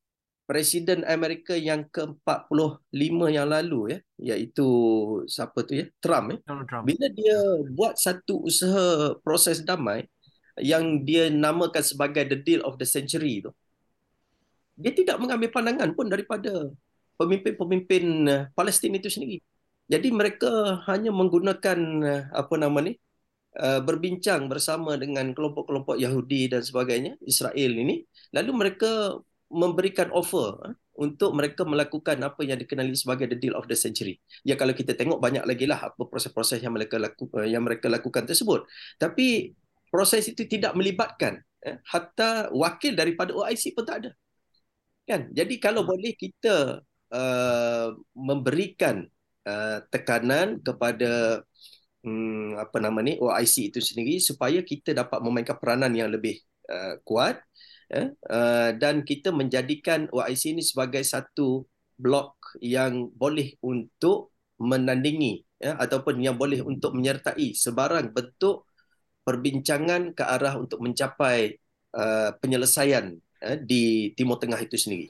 Presiden Amerika yang ke empat puluh lima yang lalu, ya, iaitu siapa tu ya, Trump, ya. Donald Trump. Bila dia buat satu usaha proses damai yang dia namakan sebagai the deal of the century tu, dia tidak mengambil pandangan pun daripada pemimpin-pemimpin uh, Palestin itu sendiri. Jadi mereka hanya menggunakan uh, apa nama ni, uh, berbincang bersama dengan kelompok-kelompok Yahudi dan sebagainya, Israel ini, lalu mereka memberikan offer uh, untuk mereka melakukan apa yang dikenali sebagai the deal of the century. Ya, kalau kita tengok banyak lagi lah apa proses-proses yang mereka laku, uh, yang mereka lakukan tersebut. Tapi proses itu tidak melibatkan eh, hatta wakil daripada O I C pun tak ada. Kan? Jadi kalau boleh kita uh, memberikan uh, tekanan kepada um, apa nama ni, O I C itu sendiri supaya kita dapat memainkan peranan yang lebih uh, kuat, eh, uh, dan kita menjadikan O I C ini sebagai satu blok yang boleh untuk menandingi, ya, ataupun yang boleh untuk menyertai sebarang bentuk perbincangan ke arah untuk mencapai uh, penyelesaian uh, di Timur Tengah itu sendiri.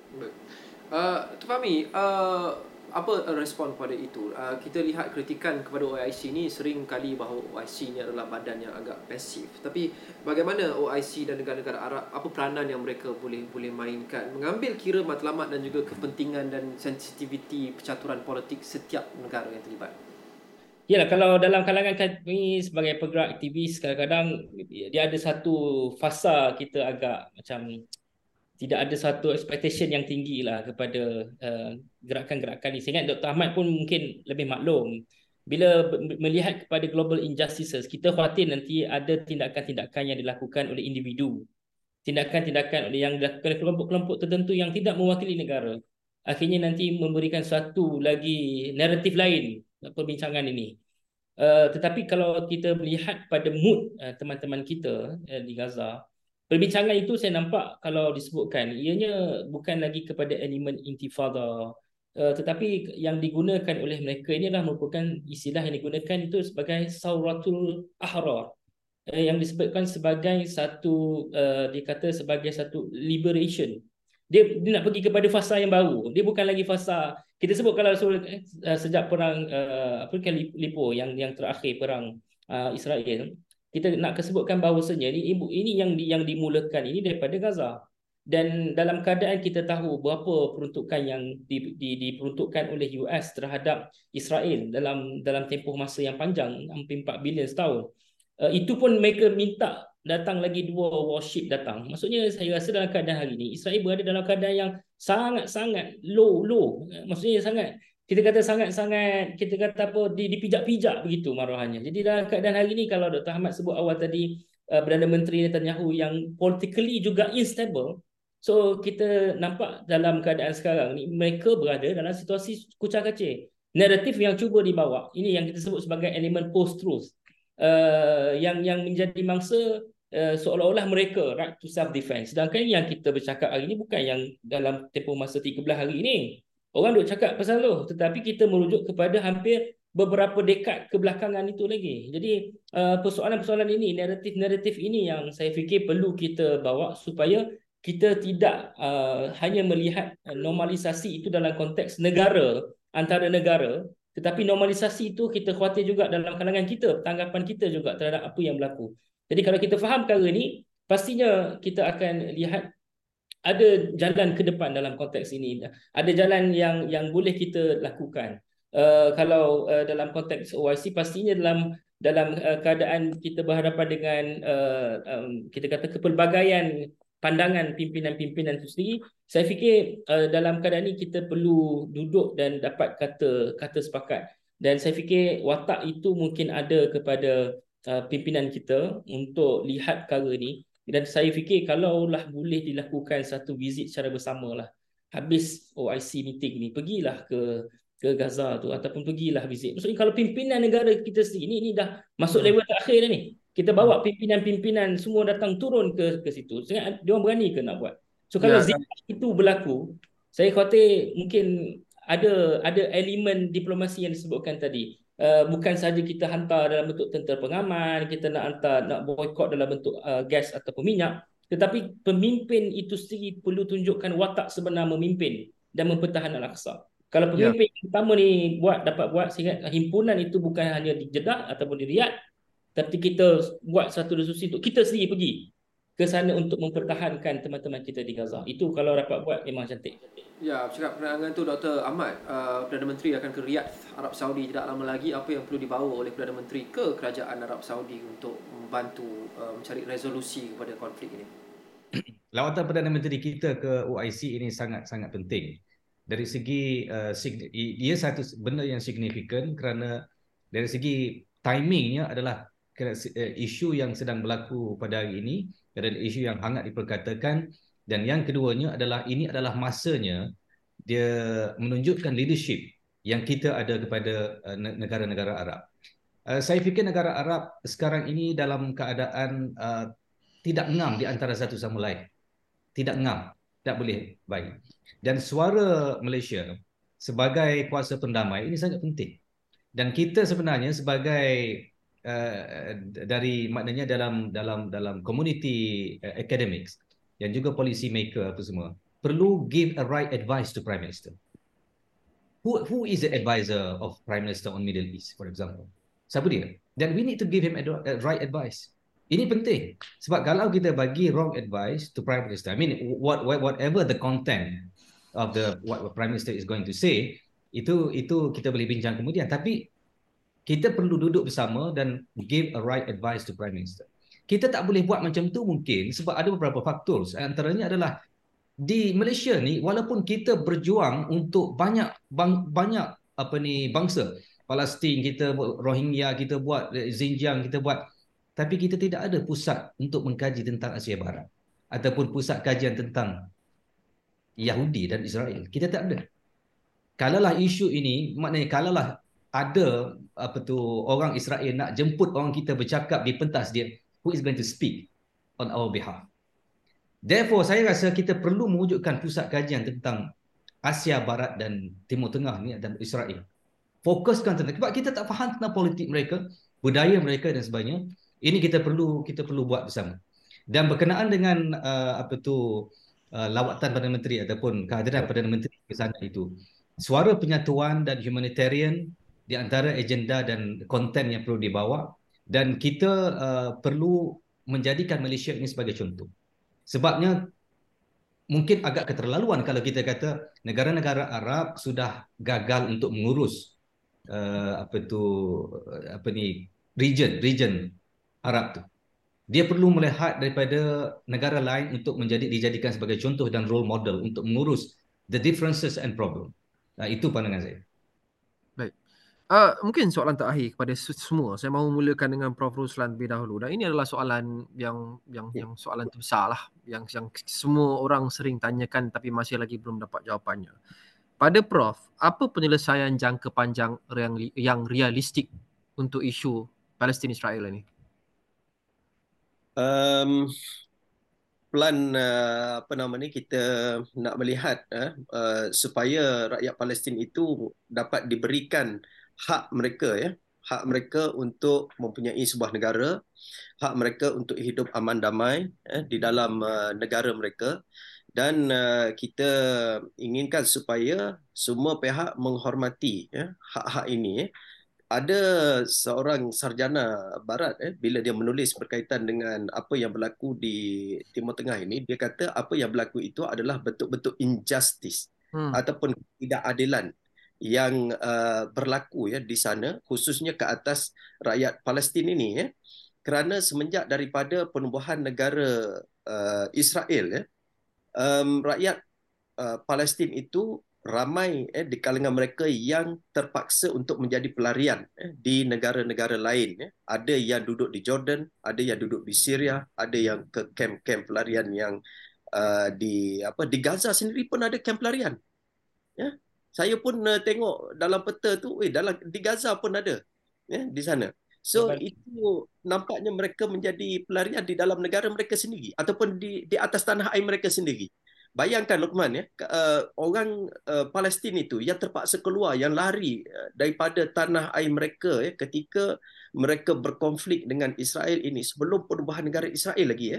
Uh, Tuan Fahmi, uh, apa respon kepada itu? Uh, kita lihat kritikan kepada O I C ni sering kali bahawa O I C ni adalah badan yang agak pasif. Tapi bagaimana O I C dan negara-negara Arab, apa peranan yang mereka boleh boleh mainkan mengambil kira matlamat dan juga kepentingan dan sensitiviti percaturan politik setiap negara yang terlibat? Yalah, kalau dalam kalangan kami sebagai penggerak aktivis, kadang-kadang dia ada satu fasa kita agak macam tidak ada satu expectation yang tinggi lah kepada uh, gerakan-gerakan ni. Saya ingat Doktor Ahmad pun mungkin lebih maklum. Bila melihat kepada global injustices, kita khawatir nanti ada tindakan-tindakan yang dilakukan oleh individu. Tindakan-tindakan yang dilakukan oleh kelompok-kelompok tertentu yang tidak mewakili negara. Akhirnya nanti memberikan satu lagi naratif lain perbincangan ini. Uh, tetapi kalau kita melihat pada mood uh, teman-teman kita uh, di Gaza, perbincangan itu saya nampak kalau disebutkan ianya bukan lagi kepada elemen intifada, uh, tetapi yang digunakan oleh mereka ini adalah merupakan istilah yang digunakan itu sebagai sauratul ahrar, uh, yang disebutkan sebagai satu uh, dikata sebagai satu liberation. Dia, dia nak pergi kepada fasa yang baru. Dia bukan lagi fasa kita sebut kalau eh, sejak perang uh, apa kan Lipo yang yang terakhir perang uh, Israel, kita nak kesebutkan bahawasanya ini ini yang yang dimulakan ini daripada Gaza. Dan dalam keadaan kita tahu berapa peruntukan yang di, di, diperuntukkan oleh U S terhadap Israel dalam dalam tempoh masa yang panjang, hampir empat bilion setahun. Uh, itu pun mereka minta datang lagi dua warship datang. Maksudnya saya rasa dalam keadaan hari ini Israel berada dalam keadaan yang sangat-sangat low low. Maksudnya sangat, kita kata sangat-sangat, kita kata apa, dipijak-pijak begitu marahannya. Jadi dalam keadaan hari ini, kalau Doktor Ahmad sebut awal tadi, uh, Perdana Menteri Netanyahu yang politically juga unstable, so kita nampak dalam keadaan sekarang ni mereka berada dalam situasi kucak-kacir. Naratif yang cuba dibawa, ini yang kita sebut sebagai elemen post-truth, uh, yang yang menjadi mangsa Uh, seolah-olah mereka right to self-defense. Sedangkan yang kita bercakap hari ini bukan yang dalam tempoh masa tiga belas hari ini. Orang duk cakap pasal tu, tetapi kita merujuk kepada hampir beberapa dekad kebelakangan itu lagi. Jadi uh, persoalan-persoalan ini, naratif-naratif ini yang saya fikir perlu kita bawa supaya kita tidak uh, hanya melihat normalisasi itu dalam konteks negara, antara negara, tetapi normalisasi itu kita khawatir juga dalam kalangan kita, tanggapan kita juga terhadap apa yang berlaku. Jadi kalau kita faham perkara ini, pastinya kita akan lihat ada jalan ke depan dalam konteks ini. Ada jalan yang yang boleh kita lakukan. Uh, kalau uh, dalam konteks O I C, pastinya dalam dalam uh, keadaan kita berhadapan dengan uh, um, kita kata kepelbagaian pandangan pimpinan-pimpinan itu sendiri, saya fikir uh, dalam keadaan ini kita perlu duduk dan dapat kata kata sepakat. Dan saya fikir watak itu mungkin ada kepada Uh, pimpinan kita untuk lihat perkara ni. Dan saya fikir kalaulah boleh dilakukan satu visit secara bersama lah, habis O I C meeting ni, pergilah ke ke Gaza tu ataupun pergilah visit. Maksudnya kalau pimpinan negara kita sendiri ni, ni dah masuk level terakhir dah ni, kita bawa pimpinan-pimpinan semua datang turun ke ke situ. Dia orang berani ke nak buat? So kalau ya, ziarah itu berlaku, saya khawatir mungkin ada ada elemen diplomasi yang disebutkan tadi. Uh, bukan saja kita hantar dalam bentuk tentera pengaman, kita nak hantar, nak boikot dalam bentuk uh, gas ataupun minyak, Tetapi pemimpin itu sendiri perlu tunjukkan watak sebenar memimpin dan mempertahankan Al-Aqsa. Kalau Ya. pemimpin yang pertama ni buat dapat buat, sehingga himpunan itu bukan hanya di Jeddah ataupun di Riyadh, tapi kita buat satu resolusi untuk kita sendiri pergi ke sana untuk mempertahankan teman-teman kita di Gaza. Itu kalau dapat buat memang cantik. Ya, bercakap penerangan tu Doktor Ahmad, uh, Perdana Menteri akan ke Riyadh, Arab Saudi tidak lama lagi. Apa yang perlu dibawa oleh Perdana Menteri ke kerajaan Arab Saudi untuk membantu uh, mencari resolusi kepada konflik ini? Lawatan Perdana Menteri kita ke O I C ini sangat-sangat penting. Dari segi uh, sign- ia satu benda yang signifikan kerana dari segi timingnya adalah kira- uh, isu yang sedang berlaku pada hari ini, adalah isu yang hangat diperkatakan, dan yang keduanya adalah ini adalah masanya dia menunjukkan leadership yang kita ada kepada uh, negara-negara Arab. Uh, saya fikir negara Arab sekarang ini dalam keadaan uh, tidak ngam di antara satu sama lain. Tidak ngam, tak boleh baik. Dan suara Malaysia sebagai kuasa pendamai ini sangat penting. Dan kita sebenarnya sebagai uh, dari maknanya dalam dalam dalam community uh, academics dan juga policy maker apa semua perlu give a right advice to Prime Minister. Who who is the advisor of Prime Minister on Middle East, for example? Siapa dia? Then we need to give him a right advice. Ini penting sebab kalau kita bagi wrong advice to Prime Minister, I mean what whatever the content of the what Prime Minister is going to say, itu itu kita boleh bincang kemudian, tapi kita perlu duduk bersama dan give a right advice to Prime Minister. Kita tak boleh buat macam tu mungkin sebab ada beberapa faktor. Antaranya adalah di Malaysia ni walaupun kita berjuang untuk banyak bang, banyak apa ni bangsa, Palestin kita, Rohingya kita buat, Xinjiang kita buat, tapi kita tidak ada pusat untuk mengkaji tentang Asia Barat ataupun pusat kajian tentang Yahudi dan Israel. Kita tak ada. Kalaulah isu ini, maknanya kalaulah ada apa tu orang Israel nak jemput orang kita bercakap di pentas dia, who is going to speak on our behalf? Therefore, saya rasa kita perlu mewujudkan pusat kajian tentang Asia Barat dan Timur Tengah ni dan Israel. Fokuskan tentang, sebab kita tak faham tentang politik mereka, budaya mereka dan sebagainya. Ini kita perlu kita perlu buat bersama. Dan berkenaan dengan uh, apa tu uh, lawatan Perdana Menteri ataupun kehadiran Perdana Menteri ke sana itu, suara penyatuan dan humanitarian di antara agenda dan konten yang perlu dibawa, dan kita uh, perlu menjadikan Malaysia ini sebagai contoh. Sebabnya mungkin agak keterlaluan kalau kita kata negara-negara Arab sudah gagal untuk mengurus uh, apa tu apa ni region region Arab tu. Dia perlu melihat daripada negara lain untuk menjadi dijadikan sebagai contoh dan role model untuk mengurus the differences and problem. Nah, itu pandangan saya. Baik. Uh, mungkin soalan terakhir kepada semua. Saya mahu mulakan dengan Profesor Ruslan lebih dahulu. Dan ini adalah soalan yang yang yang soalan terbesar lah, yang yang semua orang sering tanyakan tapi masih lagi belum dapat jawapannya. Pada Prof, apa penyelesaian jangka panjang yang yang realistik untuk isu Palestin Israel ini? Um, plan uh, apa nama ni kita nak melihat uh, uh, supaya rakyat Palestin itu dapat diberikan hak mereka, ya, hak mereka untuk mempunyai sebuah negara, hak mereka untuk hidup aman damai eh, di dalam uh, negara mereka, dan uh, kita inginkan supaya semua pihak menghormati ya, hak-hak ini. Eh. Ada seorang sarjana barat eh, bila dia menulis berkaitan dengan apa yang berlaku di Timur Tengah ini, dia kata apa yang berlaku itu adalah bentuk-bentuk injustice hmm. ataupun ketidakadilan yang uh, berlaku ya di sana, khususnya ke atas rakyat Palestin ini, ya. Kerana semenjak daripada penubuhan negara uh, Israel, ya, um, rakyat uh, Palestin itu ramai eh, di kalangan mereka yang terpaksa untuk menjadi pelarian eh, di negara-negara lain. Eh. Ada yang duduk di Jordan, ada yang duduk di Syria, ada yang ke kamp-kamp pelarian yang uh, di apa di Gaza sendiri pun ada kamp pelarian. Ya. Saya pun uh, tengok dalam peta tu, eh, dalam di Gaza pun ada ya, di sana. So Baik. Itu nampaknya mereka menjadi pelarian di dalam negara mereka sendiri ataupun di di atas tanah air mereka sendiri. Bayangkan Luqman, ya, uh, orang uh, Palestin itu yang terpaksa keluar, yang lari uh, daripada tanah air mereka ya, ketika mereka berkonflik dengan Israel ini sebelum penubuhan negara Israel lagi, ya.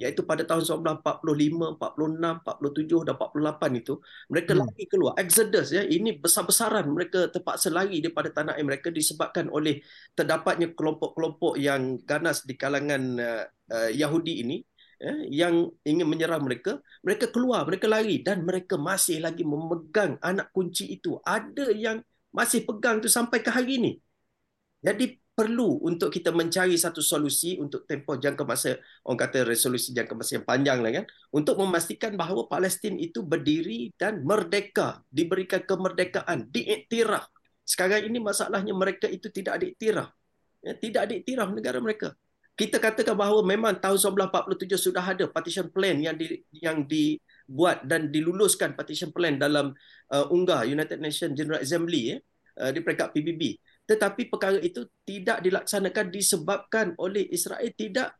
iaitu pada tahun seribu sembilan ratus empat puluh lima, empat puluh enam, empat puluh tujuh dan empat puluh lapan itu, mereka Hmm. lari keluar, exodus ya, ini besar-besaran mereka terpaksa lari daripada tanah air mereka disebabkan oleh terdapatnya kelompok-kelompok yang ganas di kalangan uh, uh, Yahudi ini ya, yang ingin menyerang mereka. Mereka keluar, mereka lari dan mereka masih lagi memegang anak kunci itu. Ada yang masih pegang tu sampai ke hari ini. Jadi perlu untuk kita mencari satu solusi untuk tempoh jangka masa, orang kata resolusi jangka masa yang panjang lah kan, untuk memastikan bahawa Palestin itu berdiri dan merdeka, diberikan kemerdekaan, diiktiraf. Sekarang ini masalahnya mereka itu tidak diiktiraf. Ya, tidak diiktiraf negara mereka. Kita katakan bahawa memang tahun seribu sembilan ratus empat puluh tujuh sudah ada partition plan yang di, yang dibuat dan diluluskan partition plan dalam uh, UNGA, United Nations General Assembly ya, uh, di peringkat P B B. Tetapi perkara itu tidak dilaksanakan disebabkan oleh Israel tidak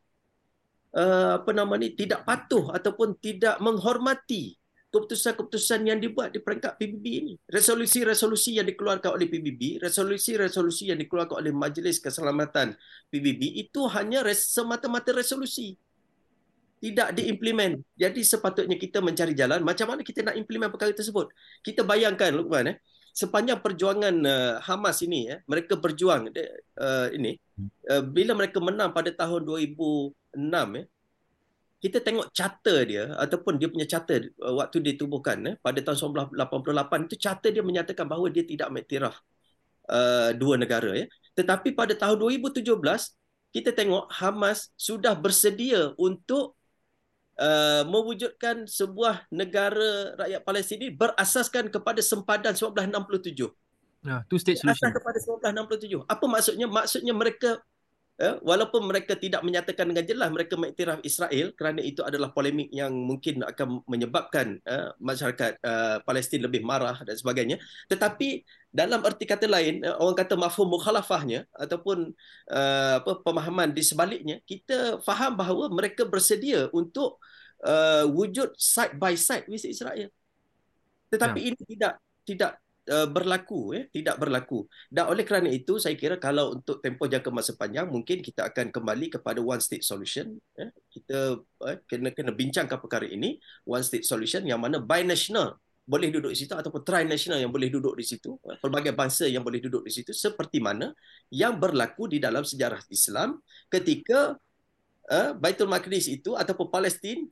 uh, apa nama ni tidak patuh ataupun tidak menghormati keputusan-keputusan yang dibuat di peringkat P B B ini. Resolusi-resolusi yang dikeluarkan oleh P B B, resolusi-resolusi yang dikeluarkan oleh Majlis Keselamatan P B B itu hanya res, semata-mata resolusi. Tidak diimplement. Jadi sepatutnya kita mencari jalan macam mana kita nak implement perkara tersebut. Kita bayangkan Luqman eh, sepanjang perjuangan uh, Hamas ini ya, mereka berjuang uh, ini uh, bila mereka menang pada tahun dua ribu enam ya, kita tengok charter dia ataupun dia punya charter uh, waktu ditubuhkan eh, pada tahun seribu sembilan ratus lapan puluh lapan itu charter dia menyatakan bahawa dia tidak mengiktiraf uh, dua negara ya. Tetapi pada tahun dua ribu tujuh belas kita tengok Hamas sudah bersedia untuk Uh, mewujudkan sebuah negara rakyat Palestin ini berasaskan kepada sempadan seribu sembilan ratus enam puluh tujuh. Nah, two state Berasas solution. kepada seribu sembilan ratus enam puluh tujuh. Apa maksudnya? Maksudnya mereka eh, walaupun mereka tidak menyatakan dengan jelas mereka mengiktiraf Israel kerana itu adalah polemik yang mungkin akan menyebabkan eh, masyarakat eh, Palestin lebih marah dan sebagainya. Tetapi dalam erti kata lain, eh, orang kata mafhum mukhalafahnya ataupun eh, apa pemahaman di sebaliknya, kita faham bahawa mereka bersedia untuk uh, wujud side by side with Israel. Tetapi Ya. ini tidak tidak uh, berlaku ya, tidak berlaku. Dan oleh kerana itu saya kira kalau untuk tempoh jangka masa panjang mungkin kita akan kembali kepada one state solution ya. Kita uh, kena kena bincangkan perkara ini, one state solution yang mana binational boleh duduk di situ ataupun trinational yang boleh duduk di situ, pelbagai bangsa yang boleh duduk di situ seperti mana yang berlaku di dalam sejarah Islam ketika uh, Baitul Maqdis itu ataupun Palestin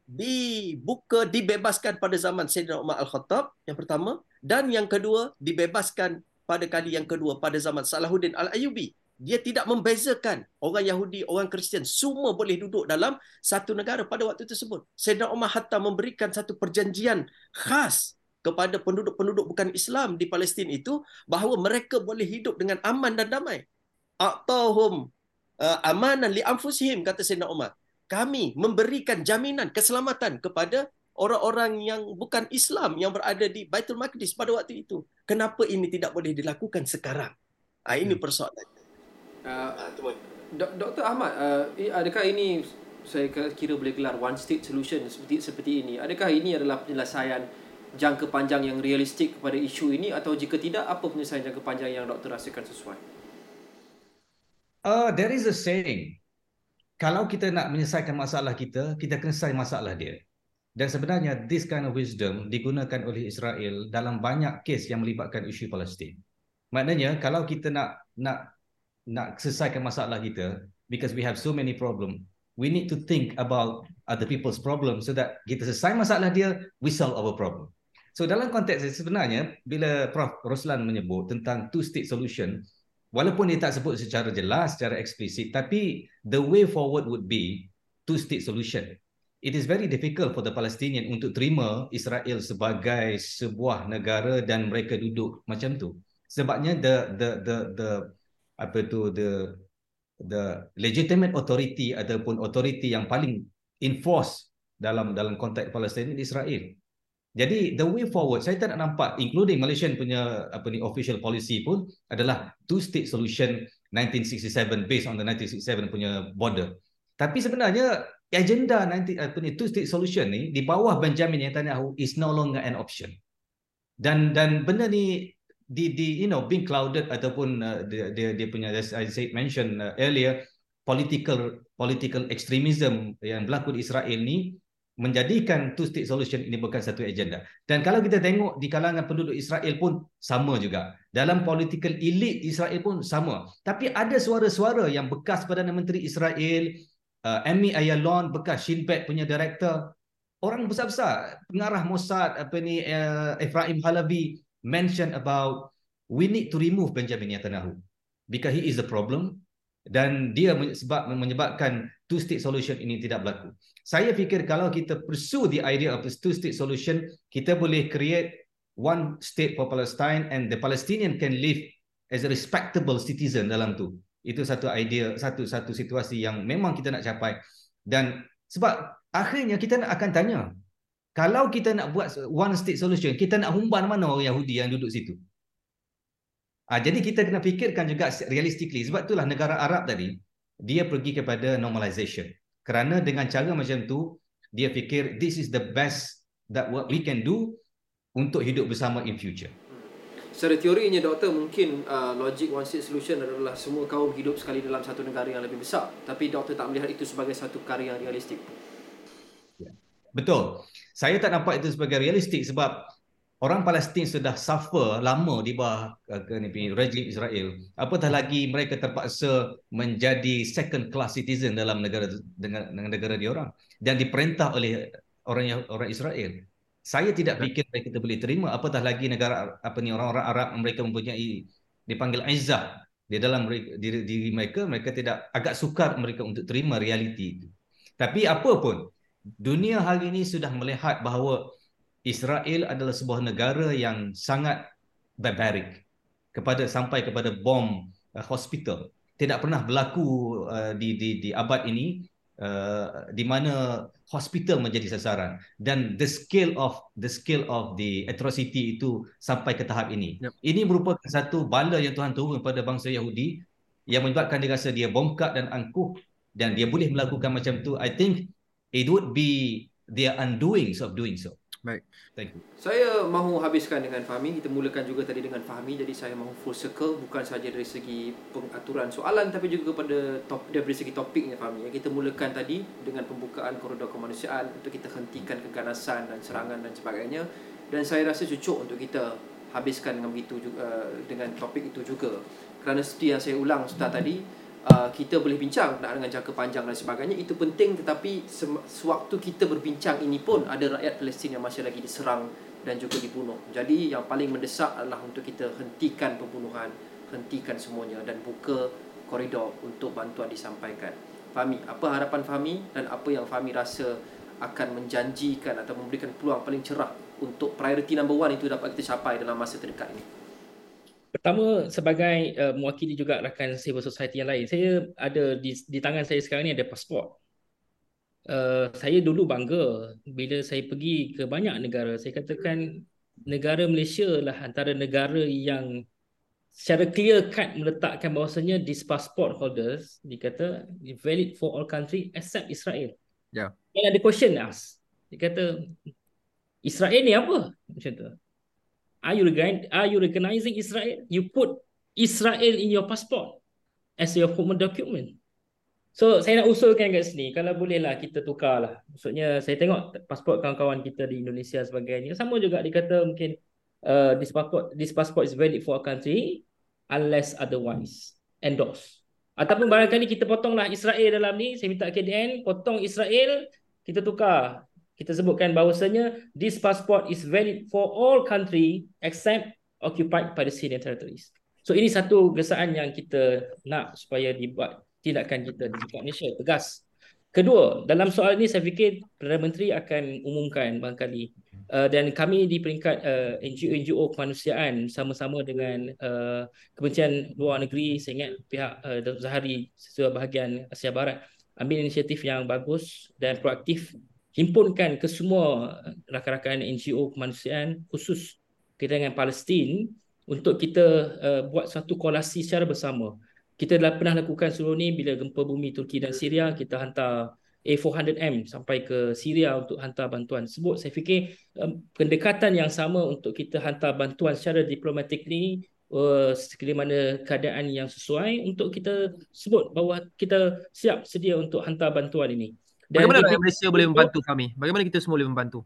dibuka, dibebaskan pada zaman Sayyidina Umar Al-Khattab yang pertama, dan yang kedua dibebaskan pada kali yang kedua pada zaman Salahuddin Al-Ayyubi. Dia tidak membezakan orang Yahudi, orang Kristian, semua boleh duduk dalam satu negara pada waktu tersebut. Sayyidina Umar hatta memberikan satu perjanjian khas kepada penduduk-penduduk bukan Islam di Palestin itu bahawa mereka boleh hidup dengan aman dan damai. A'tahum uh, amanan li anfusihim, kata Sayyidina Umar. Kami memberikan jaminan keselamatan kepada orang-orang yang bukan Islam yang berada di Baitul Maqdis pada waktu itu. Kenapa ini tidak boleh dilakukan sekarang? Ha, ini persoalan. Uh, Ha, Doktor Ahmad, uh, adakah ini saya kira boleh gelar one state solution seperti seperti ini? Adakah ini adalah penyelesaian jangka panjang yang realistik kepada isu ini, atau jika tidak, apa penyelesaian jangka panjang yang doktor rasakan sesuai? Uh, there is a saying, kalau kita nak menyelesaikan masalah kita, kita kena selesai masalah dia. Dan sebenarnya this kind of wisdom digunakan oleh Israel dalam banyak kes yang melibatkan isu Palestin. Maknanya kalau kita nak nak nak selesaikan masalah kita, because we have so many problem, we need to think about other people's problem so that kita selesai masalah dia, we solve our problem. So dalam konteks ini sebenarnya bila Prof Roslan menyebut tentang two state solution, walaupun dia tak sebut secara jelas, secara eksplisit, tapi the way forward would be two state solution. It is very difficult for the Palestinian untuk terima Israel sebagai sebuah negara dan mereka duduk macam tu. Sebabnya the the the the apa tu the the legitimate authority ataupun authority yang paling enforce dalam dalam konteks Palestin ini Israel. Jadi the way forward saya tak nak nampak, including Malaysian punya apa ni official policy pun adalah two state solution nineteen sixty-seven based on the nineteen sixty-seven punya border. Tapi sebenarnya agenda nineteen apa ni two state solution ni di bawah Benjamin Netanyahu is no longer an option. Dan dan benda ni di di you know being clouded ataupun uh, dia, dia dia punya as I said mention uh, earlier political political extremism yang berlaku di Israel ni menjadikan two state solution ini bukan satu agenda. Dan kalau kita tengok di kalangan penduduk Israel pun sama juga. Dalam political elite Israel pun sama. Tapi ada suara-suara yang bekas Perdana Menteri Israel, uh, Amy Ayalon, bekas Shin Bet punya director, orang besar-besar, pengarah Mossad apa ni uh, Ephraim Halavi mention about we need to remove Benjamin Netanyahu because he is the problem. Dan dia sebab menyebabkan two state solution ini tidak berlaku. Saya fikir kalau kita pursue the idea of this two state solution, kita boleh create one state for Palestine and the Palestinian can live as a respectable citizen dalam tu. Itu satu idea, satu satu situasi yang memang kita nak capai. Dan sebab akhirnya kita nak akan tanya, kalau kita nak buat one state solution, kita nak humban mana orang Yahudi yang duduk situ? Ah, jadi kita kena fikirkan juga realistically. Sebab itulah negara Arab tadi, dia pergi kepada normalization. Kerana dengan cara macam tu, dia fikir this is the best that what we can do untuk hidup bersama in future. Secara teorinya doktor, mungkin uh, logic one state solution adalah semua kaum hidup sekali dalam satu negara yang lebih besar. Tapi doktor tak melihat itu sebagai satu karya yang realistik. Ya. Betul. Saya tak nampak itu sebagai realistik sebab orang Palestin sudah suffer lama di bawah uh, rejim Israel. Apatah lagi mereka terpaksa menjadi second class citizen dalam negara dengan, dengan negara diorang dan diperintah oleh orang orang Israel. Saya tidak fikir mereka kita boleh terima. Apatah lagi negara apa ni orang-orang Arab mereka mempunyai dipanggil izzah di dalam diri, diri mereka, mereka tidak agak sukar mereka untuk terima realiti itu. Tapi apa pun, dunia hari ini sudah melihat bahawa Israel adalah sebuah negara yang sangat barbaric kepada sampai kepada bom uh, hospital. Tidak pernah berlaku uh, di di di abad ini uh, di mana hospital menjadi sasaran dan the scale of the scale of the atrocity itu sampai ke tahap ini. Yep. Ini merupakan satu bala yang Tuhan turun pada bangsa Yahudi yang menyebabkan dia rasa dia bongkak dan angkuh dan dia boleh melakukan macam tu. I think it would be their undoings of doing so. Baik. Thank you. Saya mahu habiskan dengan Fahmi. Kita mulakan juga tadi dengan Fahmi. Jadi saya mahu full circle, bukan saja dari segi pengaturan soalan tapi juga kepada top, dari segi topiknya Fahmi. Kita mulakan tadi dengan pembukaan koridor kemanusiaan untuk kita hentikan keganasan dan serangan dan sebagainya. Dan saya rasa cukup untuk kita habiskan dengan begitu juga, dengan topik itu juga. Kerana seperti yang saya ulang Ustaz tadi, Uh, kita boleh bincang nak dengan jangka panjang dan sebagainya, itu penting, tetapi sewaktu kita berbincang ini pun ada rakyat Palestin yang masih lagi diserang dan juga dibunuh. Jadi yang paling mendesak adalah untuk kita hentikan pembunuhan, hentikan semuanya dan buka koridor untuk bantuan disampaikan. Fahmi, apa harapan Fahmi dan apa yang Fahmi rasa akan menjanjikan atau memberikan peluang paling cerah untuk priority number one itu dapat kita capai dalam masa terdekat ini? Pertama, sebagai uh, mewakili juga rakan civil society yang lain, saya ada di, di tangan saya sekarang ni ada pasport. Uh, saya dulu bangga bila saya pergi ke banyak negara. Saya katakan negara Malaysia lah antara negara yang secara clear cut meletakkan bahawasanya this passport holders dikata valid for all country except Israel. Ya. Yeah. And ada question ask. Dia kata Israel ni apa? Macam tu. Are you, are you recognizing Israel? You put Israel in your passport as your home document. So saya nak usulkan kat sini, kalau bolehlah kita tukarlah. Maksudnya saya tengok pasport kawan-kawan kita di Indonesia sebagainya, sama juga dikata mungkin uh, this passport this passport is valid for a country unless otherwise endorsed. Ataupun barangkali kita potonglah Israel dalam ni, saya minta K D N potong Israel, kita tukar. Kita sebutkan bahawasanya this passport is valid for all country except occupied Palestinian territories. So ini satu gesaan yang kita nak supaya dibuat tindakan kita di Malaysia tegas. Kedua, dalam soal ini saya fikir Perdana Menteri akan umumkan barangkali uh, dan kami di peringkat uh, N G O N G O kemanusiaan sama-sama dengan uh, Kementerian Luar Negeri, saya ingat pihak uh, Datuk Zahari sesuai bahagian Asia Barat ambil inisiatif yang bagus dan proaktif, himpunkan ke semua rakan-rakan N G O kemanusiaan khusus kita dengan Palestin untuk kita uh, buat satu kolasi secara bersama. Kita dah pernah lakukan sebelum ni bila gempa bumi Turki dan Syria, kita hantar A four hundred M sampai ke Syria untuk hantar bantuan tersebut. Saya fikir um, pendekatan yang sama untuk kita hantar bantuan secara diplomatik ni uh, sekiranya mana keadaan yang sesuai untuk kita sebut bahawa kita siap sedia untuk hantar bantuan ini. Dan Bagaimana dia rakyat Malaysia boleh membantu kami? Bagaimana kita semua boleh membantu?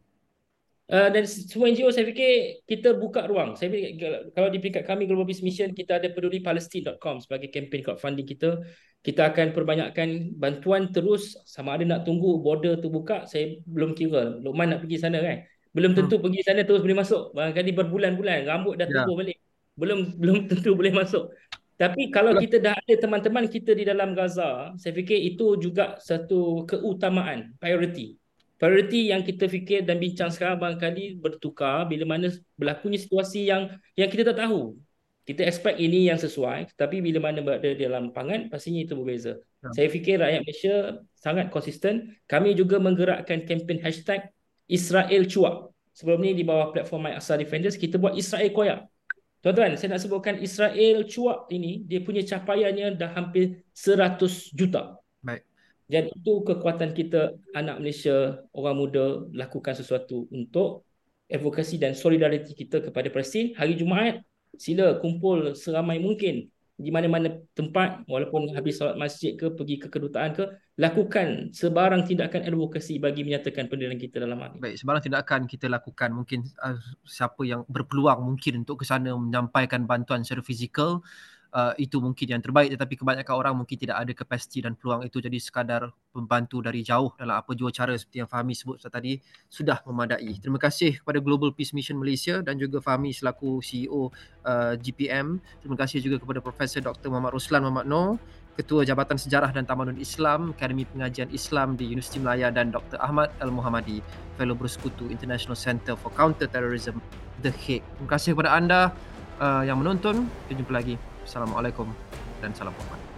Uh, dan semua N G O saya fikir kita buka ruang. Saya fikir kalau di peringkat kami Global Peace Mission, kita ada peduli palestine dot com sebagai kempen crowdfunding kita. Kita akan perbanyakkan bantuan terus, sama ada nak tunggu border tu buka, saya belum kira. Luqman nak pergi sana kan? Belum tentu hmm. pergi sana terus boleh masuk. Barangkali berbulan-bulan rambut dah tumbuh yeah. balik. Belum belum tentu boleh masuk. Tapi kalau kita dah ada teman-teman kita di dalam Gaza, saya fikir itu juga satu keutamaan, priority. Priority yang kita fikir dan bincang sekarang barangkali bertukar bila mana berlakunya situasi yang yang kita tak tahu. Kita expect ini yang sesuai, tapi bila mana berada di dalam lapangan, pastinya itu berbeza. Ya. Saya fikir rakyat Malaysia sangat konsisten. Kami juga menggerakkan kempen hashtag Israel Cuak. Sebelum ni di bawah platform My Aqsa Defenders, kita buat Israel Koyak. Tuan-tuan, saya nak sebutkan Israel Cuak ini, dia punya capaiannya dah hampir seratus juta. Baik. Dan itu kekuatan kita, anak Malaysia, orang muda, lakukan sesuatu untuk advokasi dan solidariti kita kepada Palestin. Hari Jumaat, sila kumpul seramai mungkin di mana-mana tempat, walaupun habis solat masjid ke, pergi ke kedutaan ke, lakukan sebarang tindakan advokasi bagi menyatakan pendirian kita dalam hal ini. Baik, sebarang tindakan kita lakukan. Mungkin uh, siapa yang berpeluang mungkin untuk ke sana menyampaikan bantuan secara fizikal, Uh, itu mungkin yang terbaik, tetapi kebanyakan orang mungkin tidak ada kapasiti dan peluang itu, jadi sekadar membantu dari jauh dalam apa jua cara seperti yang Fahmi sebut tadi sudah memadai. Terima kasih kepada Global Peace Mission Malaysia dan juga Fahmi selaku C E O uh, G P M. Terima kasih juga kepada Profesor Doktor Muhammad Ruslan Muhammad Noor, Ketua Jabatan Sejarah dan Tamadun Islam, Akademi Pengajian Islam di Universiti Melaya, dan Doktor Ahmad Al-Muhammadi, Fellow Bersekutu International Center for Counter-Terrorism, The Hague. Terima kasih kepada anda uh, yang menonton. Kita jumpa lagi. Assalamualaikum dan salam hormat.